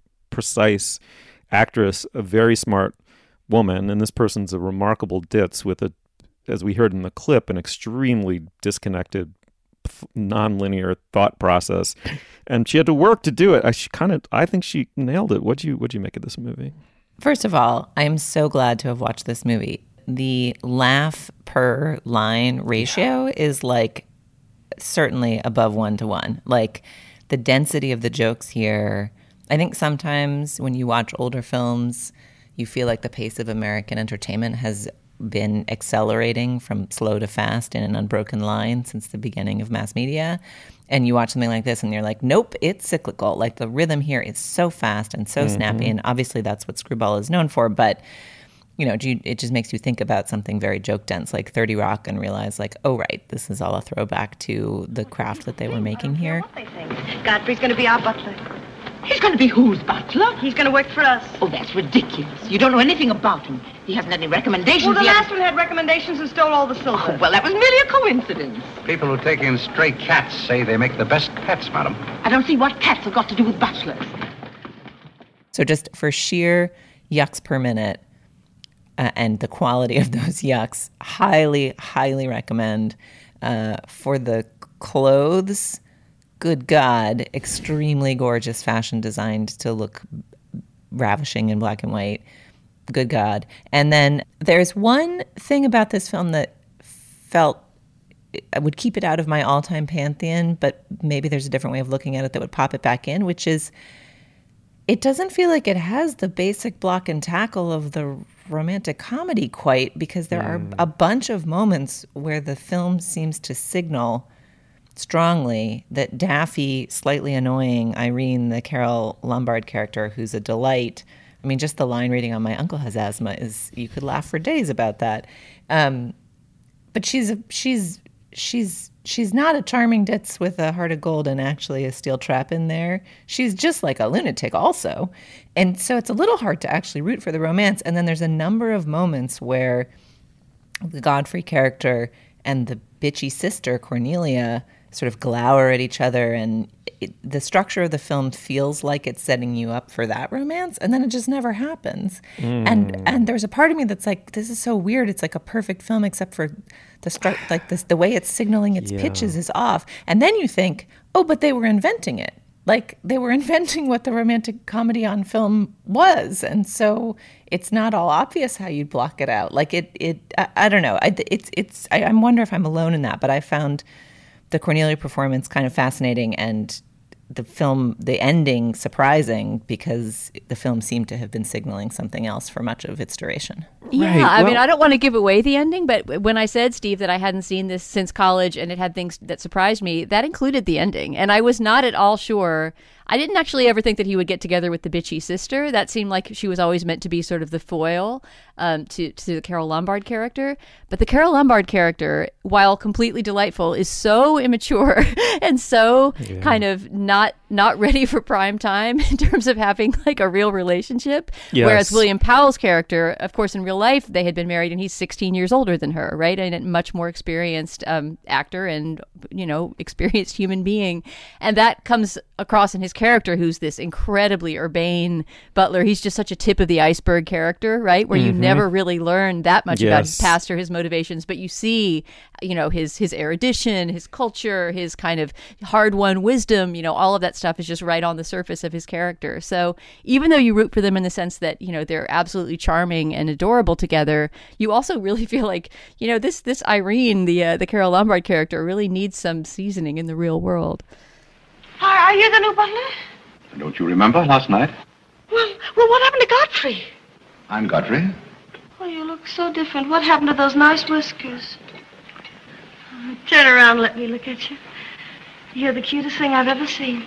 precise actress, a very smart woman, and this person's a remarkable ditz with a, as we heard in the clip, an extremely disconnected, non-linear thought process, and she had to work to do it. I kind of, I think she nailed it. What'd you, what'd you make of this movie? First of all, I'm so glad to have watched this movie. The laugh per line ratio yeah. is like certainly above one to one. Like the density of the jokes here. I think sometimes when you watch older films, you feel like the pace of American entertainment has been accelerating from slow to fast in an unbroken line since the beginning of mass media. And you watch something like this and you're like, nope, it's cyclical. Like the rhythm here is so fast and so mm-hmm. snappy. And obviously that's what Screwball is known for. But, you know, it just makes you think about something very joke dense like thirty Rock and realize like, oh, right, this is all a throwback to the craft that they were making here. Godfrey's going to be our butler. He's going to be whose butler? He's going to work for us. Oh, that's ridiculous. You don't know anything about him. He hasn't any recommendations. Well, the yet. last one had recommendations and stole all the silver. Oh, well, that was merely a coincidence. People who take in stray cats say they make the best pets, madam. I don't see what cats have got to do with butlers. So just for sheer yucks per minute uh, and the quality of those yucks, highly, highly recommend. Uh, for the clothes, good God, extremely gorgeous fashion designed to look ravishing in black and white. Good God. And then there's one thing about this film that felt I would keep it out of my all-time pantheon, but maybe there's a different way of looking at it that would pop it back in, which is it doesn't feel like it has the basic block and tackle of the romantic comedy quite, because there mm. are a bunch of moments where the film seems to signal strongly that Daffy, slightly annoying Irene, the Carole Lombard character, who's a delight. I mean, just the line reading on My Uncle Has Asthma is, you could laugh for days about that. Um, but she's, a, she's, she's, she's not a charming ditz with a heart of gold and actually a steel trap in there. She's just like a lunatic also. And so it's a little hard to actually root for the romance. And then there's a number of moments where the Godfrey character and the bitchy sister, Cornelia, sort of glower at each other. And it, the structure of the film feels like it's setting you up for that romance. And then it just never happens. Mm. And and there's a part of me that's like, this is so weird. It's like a perfect film except for the stru- like this, the way it's signaling its yeah. pitches is off. And then you think, oh, but they were inventing it. Like they were inventing what the romantic comedy on film was. And so it's not all obvious how you'd block it out. Like it, it I, I don't know. I, it's, it's, I, I wonder if I'm alone in that, but I found the Cornelia performance kind of fascinating and the film, the ending, surprising because the film seemed to have been signaling something else for much of its duration. Yeah, right. I well, mean, I don't want to give away the ending, but when I said, Steve, that I hadn't seen this since college and it had things that surprised me, that included the ending. And I was not at all sure. I didn't actually ever think that he would get together with the bitchy sister. That seemed like she was always meant to be sort of the foil um, to, to the Carole Lombard character. But the Carole Lombard character, while completely delightful, is so immature and so yeah. kind of not not ready for prime time in terms of having like a real relationship. Yes. Whereas William Powell's character, of course, in real life, they had been married and he's sixteen years older than her, right? And a much more experienced um, actor and, you know, experienced human being. And that comes across in his character, who's this incredibly urbane butler. He's just such a tip of the iceberg character, right? Where mm-hmm. you never really learn that much yes. about his past or his motivations, but you see, you know, his his erudition, his culture, his kind of hard-won wisdom, you know, all of that stuff is just right on the surface of his character. So even though you root for them in the sense that, you know, they're absolutely charming and adorable together, you also really feel like, you know, this this Irene, the uh, the Carole Lombard character, really needs some seasoning in the real world. Are, are you the new butler? Don't you remember last night? Well, well, what happened to Godfrey? I'm Godfrey. Oh, you look so different. What happened to those nice whiskers? Oh, turn around and let me look at you. You're the cutest thing I've ever seen.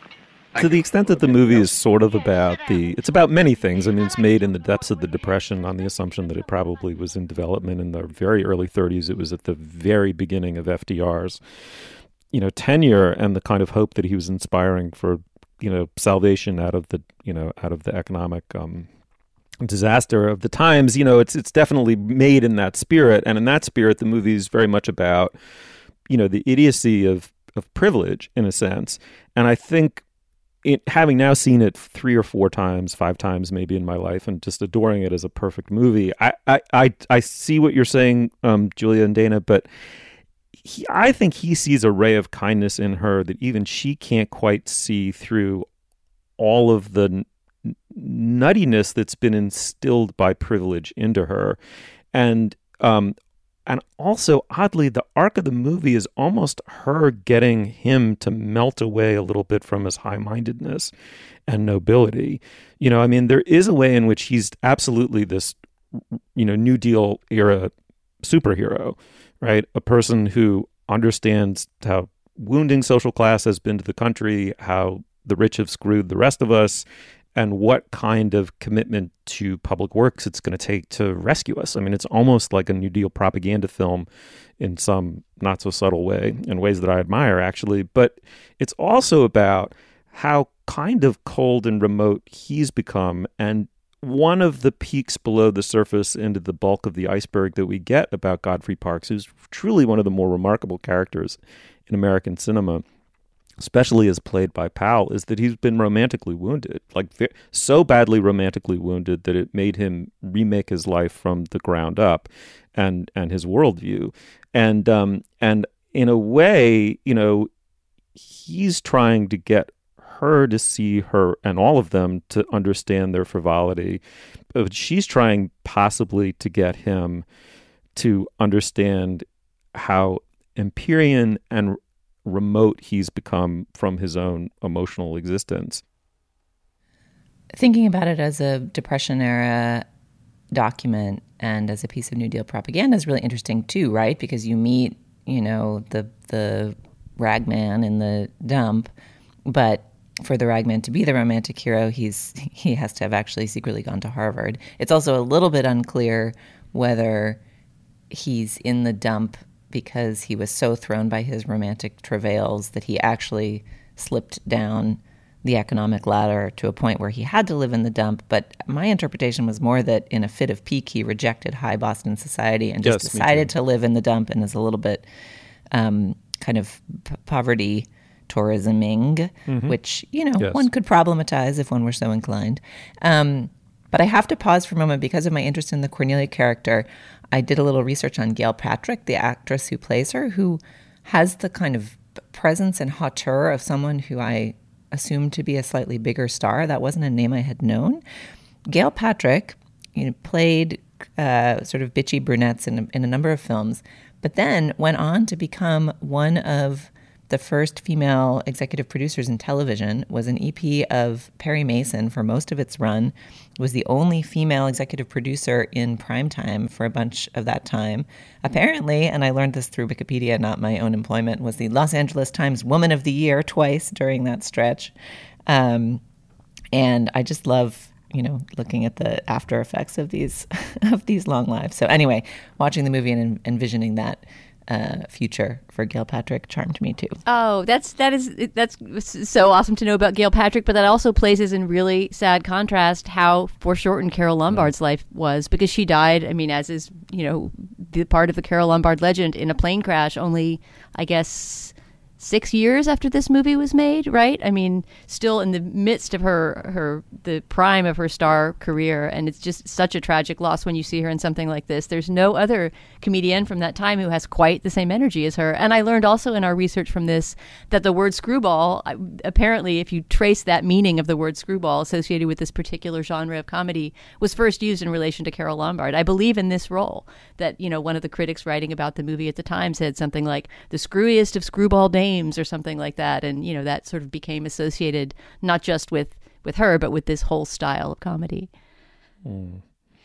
To the extent that the movie is sort of about the, it's about many things. I mean, it's made in the depths of the Depression on the assumption that it probably was in development in the very early thirties. It was at the very beginning of F D R's, you know, tenure and the kind of hope that he was inspiring for, you know, salvation out of the, you know, out of the economic um, disaster of the times. You know, it's it's definitely made in that spirit, and in that spirit, the movie is very much about, you know, the idiocy of of privilege in a sense. And I think, it, having now seen it three or four times, five times maybe in my life, and just adoring it as a perfect movie, I I I, I see what you're saying, um, Julia and Dana, but he, I think he sees a ray of kindness in her that even she can't quite see through all of the n- nuttiness that's been instilled by privilege into her. And um, and also, oddly, the arc of the movie is almost her getting him to melt away a little bit from his high-mindedness and nobility. You know, I mean, there is a way in which he's absolutely this, you know, New Deal era superhero, right? A person who understands how wounding social class has been to the country, how the rich have screwed the rest of us, and what kind of commitment to public works it's going to take to rescue us. I mean, it's almost like a New Deal propaganda film in some not so subtle way, in ways that I admire, actually. But it's also about how kind of cold and remote he's become. And one of the peaks below the surface into the bulk of the iceberg that we get about Godfrey Parks, who's truly one of the more remarkable characters in American cinema, especially as played by Powell, is that he's been romantically wounded, like so badly romantically wounded that it made him remake his life from the ground up, and and his worldview, and um and in a way, you know, he's trying to get her to see her and all of them to understand their frivolity, but she's trying possibly to get him to understand how Empyrean and remote he's become from his own emotional existence. thinking about it as a Depression era document and as a piece of New Deal propaganda is really interesting too, right? Because you meet, you know, the the ragman in the dump, but for the ragman to be the romantic hero, he's he has to have actually secretly gone to Harvard. It's also a little bit unclear whether he's in the dump because he was so thrown by his romantic travails that he actually slipped down the economic ladder to a point where he had to live in the dump. But my interpretation was more that in a fit of pique, he rejected high Boston society and just Yes, decided to live in the dump and is a little bit um, kind of p- poverty tourisming, mm-hmm. which, you know, yes. one could problematize if one were so inclined. Um, but I have to pause for a moment because of my interest in the Cornelia character. I did a little research on Gail Patrick, the actress who plays her, who has the kind of presence and hauteur of someone who I assumed to be a slightly bigger star. That wasn't a name I had known. Gail Patrick, you know, played uh, sort of bitchy brunettes in a, in a number of films, but then went on to become one of the first female executive producers in television, was an E P of Perry Mason for most of its run, was the only female executive producer in primetime for a bunch of that time. Apparently, and I learned this through Wikipedia, not my own employment, was the Los Angeles Times Woman of the Year twice during that stretch. Um, and I just love, you know, looking at the after effects of these of these long lives. So anyway, watching the movie and envisioning that Uh, future for Gail Patrick charmed me too. Oh, that's that is that's so awesome to know about Gail Patrick, but that also places in really sad contrast how foreshortened Carole Lombard's life was, because she died, I mean, as is, you know, the part of the Carole Lombard legend, in a plane crash only, I guess, six years after this movie was made, right? I mean, still in the midst of her, her the prime of her star career, and it's just such a tragic loss when you see her in something like this. There's no other comedian from that time who has quite the same energy as her. And I learned also in our research from this that the word screwball, apparently, if you trace that meaning of the word screwball associated with this particular genre of comedy, was first used in relation to Carole Lombard. I believe in this role that, you know, one of the critics writing about the movie at the time said something like the screwiest of screwball dames or something like that. And, you know, that sort of became associated not just with, with her, but with this whole style of comedy. Mm.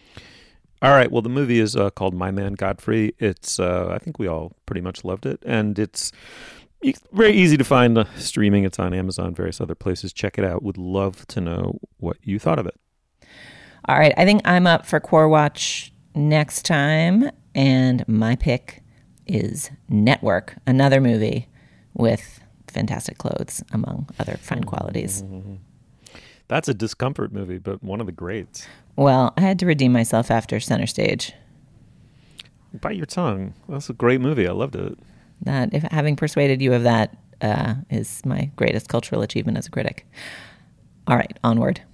All right. Well, the movie is uh, called My Man Godfrey. It's, uh, I think we all pretty much loved it. And it's very easy to find uh, streaming. It's on Amazon, various other places. Check it out. Would love to know what you thought of it. All right. I think I'm up for Core Watch next time. And my pick is Network, another movie with fantastic clothes, among other fine qualities. Mm-hmm. That's a discomfort movie, but one of the greats. Well, I had to redeem myself after Center Stage. Bite your tongue. That's a great movie. I loved it. That, if having persuaded you of that, uh, is my greatest cultural achievement as a critic. All right, onward.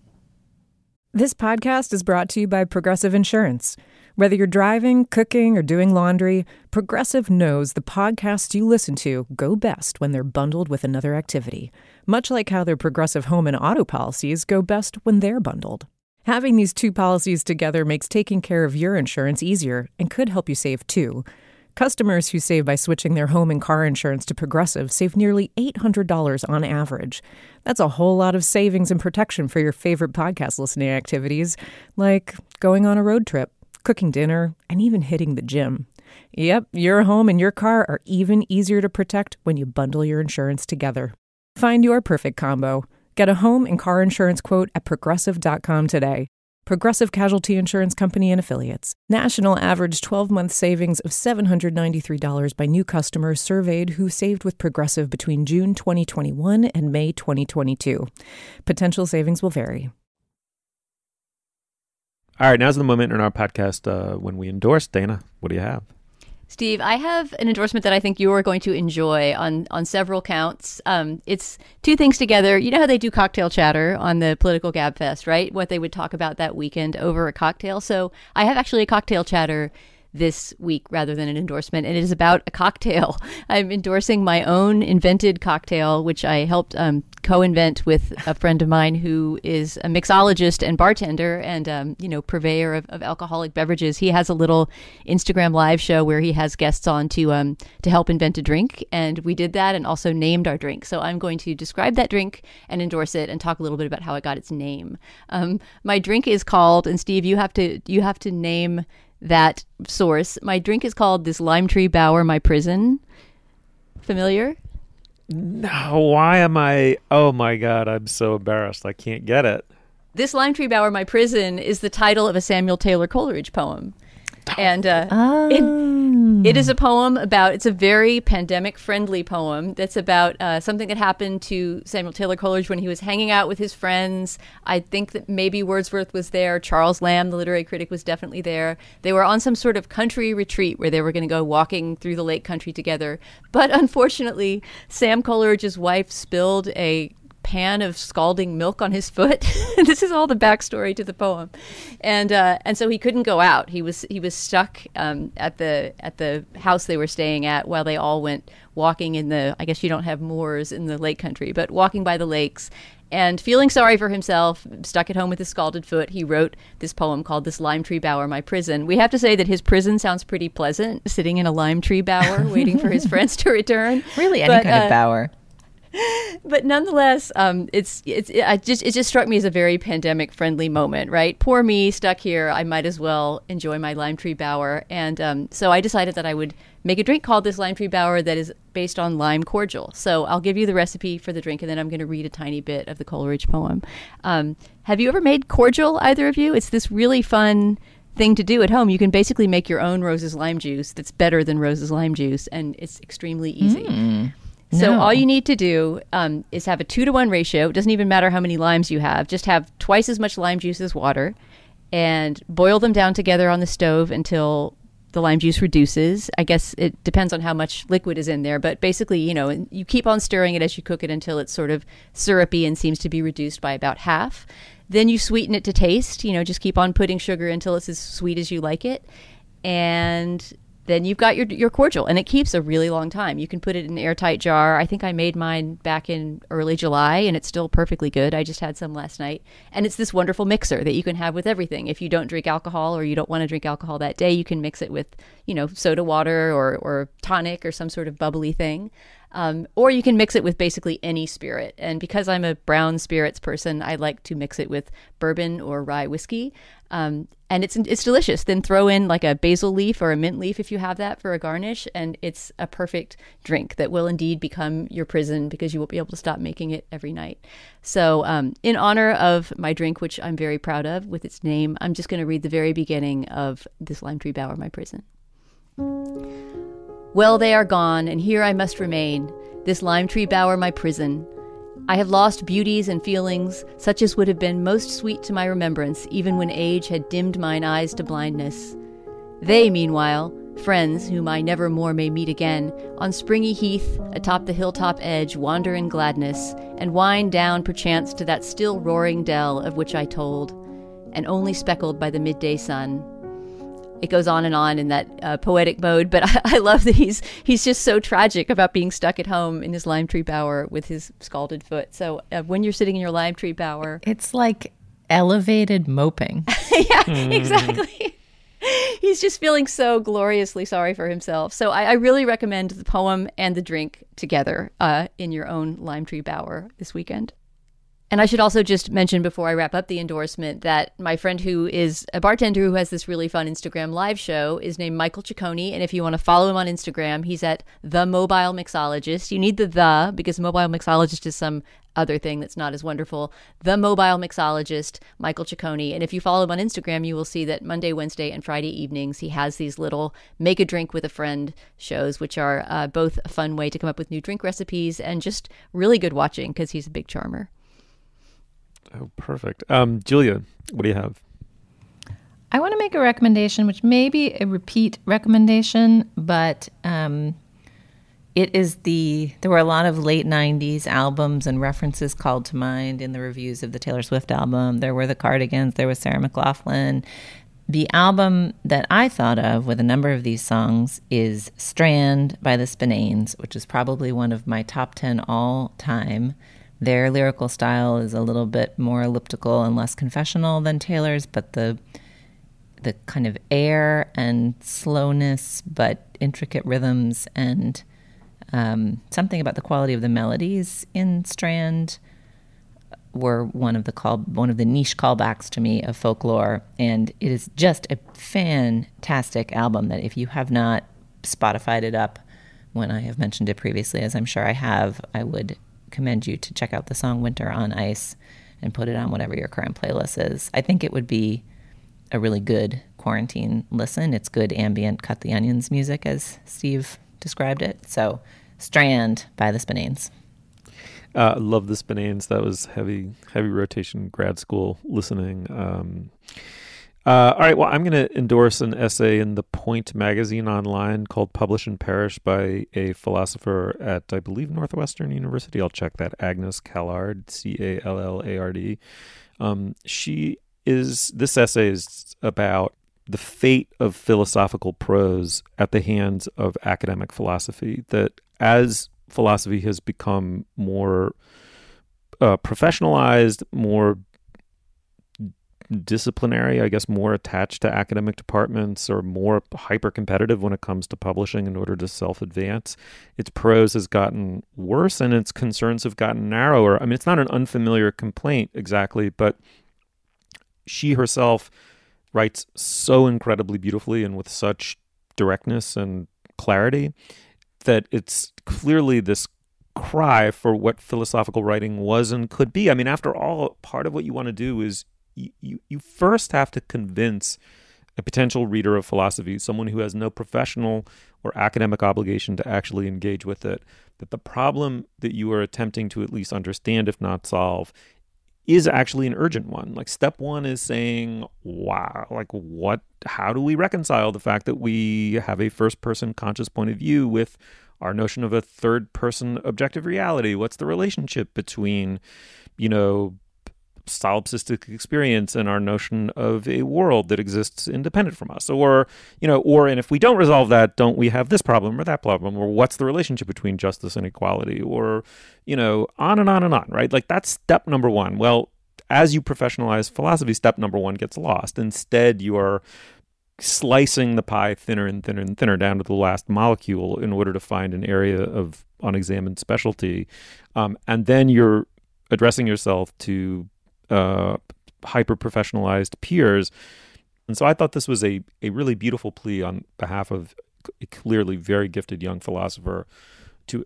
This podcast is brought to you by Progressive Insurance. Whether you're driving, cooking, or doing laundry, Progressive knows the podcasts you listen to go best when they're bundled with another activity, much like how their Progressive home and auto policies go best when they're bundled. Having these two policies together makes taking care of your insurance easier and could help you save too. Customers who save by switching their home and car insurance to Progressive save nearly eight hundred dollars on average. That's a whole lot of savings and protection for your favorite podcast listening activities, like going on a road trip, cooking dinner, and even hitting the gym. Yep, your home and your car are even easier to protect when you bundle your insurance together. Find your perfect combo. Get a home and car insurance quote at progressive dot com today. Progressive Casualty Insurance Company and Affiliates. National average twelve-month savings of seven hundred ninety-three dollars by new customers surveyed who saved with Progressive between June twenty twenty-one and May twenty twenty-two. Potential savings will vary. All right, now's the moment in our podcast uh, when we endorse. Dana, what do you have? Steve, I have an endorsement that I think you are going to enjoy on, on several counts. Um, it's two things together. You know how they do cocktail chatter on the Political Gab Fest, right? What they would talk about that weekend over a cocktail. So I have actually a cocktail chatter this week rather than an endorsement, and it is about a cocktail. I'm endorsing my own invented cocktail, which I helped um, co-invent with a friend of mine who is a mixologist and bartender and, um, you know, purveyor of, of alcoholic beverages. He has a little Instagram live show where he has guests on to um, to help invent a drink. And we did that and also named our drink. So I'm going to describe that drink and endorse it and talk a little bit about how it got its name. Um, my drink is called, and Steve, you have to you have to name that source. My drink is called This Lime Tree Bower, My Prison. Familiar? No, why am I? Oh my God, I'm so embarrassed. I can't get it. This Lime Tree Bower, My Prison is the title of a Samuel Taylor Coleridge poem. And uh, oh. it, it is a poem about, it's a very pandemic-friendly poem that's about uh, something that happened to Samuel Taylor Coleridge when he was hanging out with his friends. I think that maybe Wordsworth was there. Charles Lamb, the literary critic, was definitely there. They were on some sort of country retreat where they were going to go walking through the lake country together. But unfortunately, Sam Coleridge's wife spilled a pan of scalding milk on his foot. This is all the backstory to the poem, and uh, and so he couldn't go out. He was he was stuck um, at the at the house they were staying at while they all went walking in the. I guess you don't have moors in the lake country, but walking by the lakes. And feeling sorry for himself, stuck at home with his scalded foot, he wrote this poem called This Lime Tree Bower, My Prison. We have to say that his prison sounds pretty pleasant, sitting in a lime tree bower, waiting for his friends to return. Really, any but, kind uh, of bower. But nonetheless, um, it's it's it, I just it just struck me as a very pandemic-friendly moment, right? Poor me, stuck here. I might as well enjoy my lime tree bower, and um, so I decided that I would make a drink called this lime tree bower that is based on lime cordial. So I'll give you the recipe for the drink, and then I'm going to read a tiny bit of the Coleridge poem. Um, have you ever made cordial, either of you? It's this really fun thing to do at home. You can basically make your own Rose's lime juice that's better than Rose's lime juice, and it's extremely easy. Mm. So No. all you need to do um, is have a two to one ratio. It doesn't even matter how many limes you have. Just have twice as much lime juice as water, and boil them down together on the stove until the lime juice reduces. I guess it depends on how much liquid is in there, but basically, you know, you keep on stirring it as you cook it until it's sort of syrupy and seems to be reduced by about half. Then you sweeten it to taste. You know, just keep on putting sugar until it's as sweet as you like it, and then you've got your your cordial, and it keeps a really long time. You can put it in an airtight jar. I think I made mine back in early July, and it's still perfectly good. I just had some last night. And it's this wonderful mixer that you can have with everything. If you don't drink alcohol or you don't want to drink alcohol that day, you can mix it with, you know, soda water or, or tonic or some sort of bubbly thing. Um, or you can mix it with basically any spirit. And because I'm a brown spirits person, I like to mix it with bourbon or rye whiskey. Um, and it's it's delicious. Then throw in like a basil leaf or a mint leaf if you have that for a garnish. And it's a perfect drink that will indeed become your prison because you won't be able to stop making it every night. So um, in honor of my drink, which I'm very proud of with its name, I'm just going to read the very beginning of This Lime Tree Bower, My Prison. Well, they are gone, and here I must remain, this lime tree bower my prison. I have lost beauties and feelings, such as would have been most sweet to my remembrance, even when age had dimmed mine eyes to blindness. They, meanwhile, friends whom I never more may meet again, on springy heath, atop the hilltop edge, wander in gladness, and wind down perchance to that still roaring dell of which I told, and only speckled by the midday sun. It goes on and on in that uh, poetic mode, but I, I love that he's he's just so tragic about being stuck at home in his lime tree bower with his scalded foot. So uh, when you're sitting in your lime tree bower, it's like elevated moping. Yeah, mm. Exactly. He's just feeling so gloriously sorry for himself. So I, I really recommend the poem and the drink together uh, in your own lime tree bower this weekend. And I should also just mention before I wrap up the endorsement that my friend who is a bartender who has this really fun Instagram live show is named Michael Ciccone. And if you want to follow him on Instagram, he's at The Mobile Mixologist. You need the the because Mobile Mixologist is some other thing that's not as wonderful. The Mobile Mixologist, Michael Ciccone. And if you follow him on Instagram, you will see that Monday, Wednesday, and Friday evenings, he has these little make a drink with a friend shows, which are uh, both a fun way to come up with new drink recipes and just really good watching because he's a big charmer. Oh, perfect. Um, Julia, what do you have? I want to make a recommendation, which may be a repeat recommendation, but um, it is the, there were a lot of late nineties albums and references called to mind in the reviews of the Taylor Swift album. There were the Cardigans, there was Sarah McLachlan. The album that I thought of with a number of these songs is Strand by the Spinanes, which is probably one of my top ten all time Their lyrical style is a little bit more elliptical and less confessional than Taylor's, but the the kind of air and slowness, but intricate rhythms and um, something about the quality of the melodies in Strand were one of the call one of the niche callbacks to me of Folklore, and it is just a fantastic album that if you have not Spotified it up when I have mentioned it previously, as I'm sure I have, I would commend you to check out the song Winter on Ice and put it on whatever your current playlist is. I think it would be a really good quarantine listen. It's good ambient cut the onions music, as Steve described it. So Strand by the Spinanes. I uh, love the Spinanes. That was heavy, heavy rotation grad school listening. Um, uh, all right, well, I'm going to endorse an essay in the Point magazine online called Publish and Perish by a philosopher at, I believe, Northwestern University. I'll check that. Agnes Callard, C A L L A R D. Um, she is, this essay is about the fate of philosophical prose at the hands of academic philosophy, that as philosophy has become more uh, professionalized, more disciplinary, I guess, more attached to academic departments, or more hyper-competitive when it comes to publishing in order to self-advance, its prose has gotten worse and its concerns have gotten narrower. I mean, it's not an unfamiliar complaint exactly, but she herself writes so incredibly beautifully and with such directness and clarity that it's clearly this cry for what philosophical writing was and could be. I mean, after all, part of what you want to do is you, you, you first have to convince a potential reader of philosophy, someone who has no professional or academic obligation to actually engage with it, that the problem that you are attempting to at least understand, if not solve, is actually an urgent one. Like, step one is saying, wow, like what, how do we reconcile the fact that we have a first person conscious point of view with our notion of a third person objective reality? What's the relationship between, you know, solipsistic experience and our notion of a world that exists independent from us? Or, you know, or, and if we don't resolve that, don't we have this problem or that problem? Or what's the relationship between justice and equality? Or, you know, on and on and on, right? Like, that's step number one. Well, as you professionalize philosophy, step number one gets lost. Instead, you are slicing the pie thinner and thinner and thinner down to the last molecule in order to find an area of unexamined specialty. Um, and then you're addressing yourself to uh, hyper-professionalized peers. And so I thought this was a, a really beautiful plea on behalf of a clearly very gifted young philosopher to,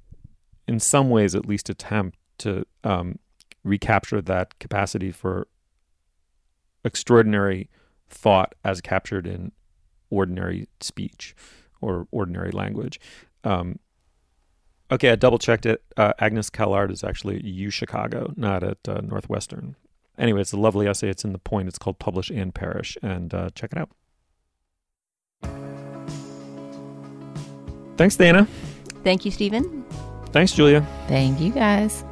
in some ways at least, attempt to um, recapture that capacity for extraordinary thought as captured in ordinary speech or ordinary language. Um, okay, I double checked it. Uh, Agnes Callard is actually at U Chicago, not at uh, Northwestern. Anyway, it's a lovely essay. It's in the Point. It's called Publish and Perish, and uh, check it out. Thanks, Dana. Thank you, Stephen. Thanks, Julia. Thank you, guys.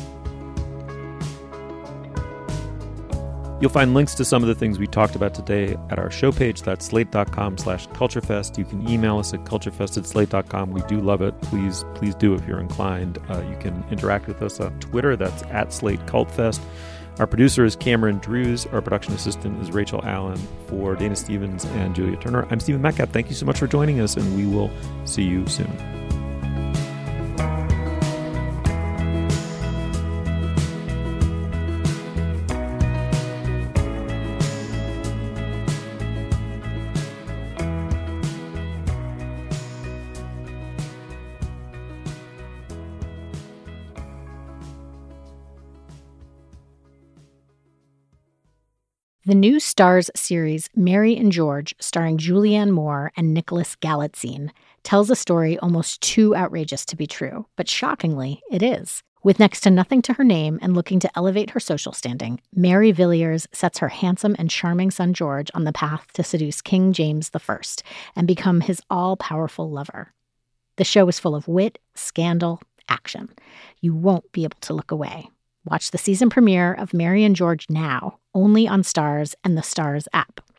You'll find links to some of the things we talked about today at our show page. That's slate.com slash culturefest. You can email us at culturefest at slate dot com. We do love it. Please, please do if you're inclined. Uh, you can interact with us on Twitter. That's at Slate Cultfest. Our producer is Cameron Drews. Our production assistant is Rachel Allen. For Dana Stevens and Julia Turner, I'm Stephen Metcalf. Thank you so much for joining us, and we will see you soon. The new Starz series, Mary and George, starring Julianne Moore and Nicholas Galitzine, tells a story almost too outrageous to be true, but shockingly, it is. With next to nothing to her name and looking to elevate her social standing, Mary Villiers sets her handsome and charming son George on the path to seduce King James the First and become his all-powerful lover. The show is full of wit, scandal, action. You won't be able to look away. Watch the season premiere of Mary and George now, only on Starz and the Starz app.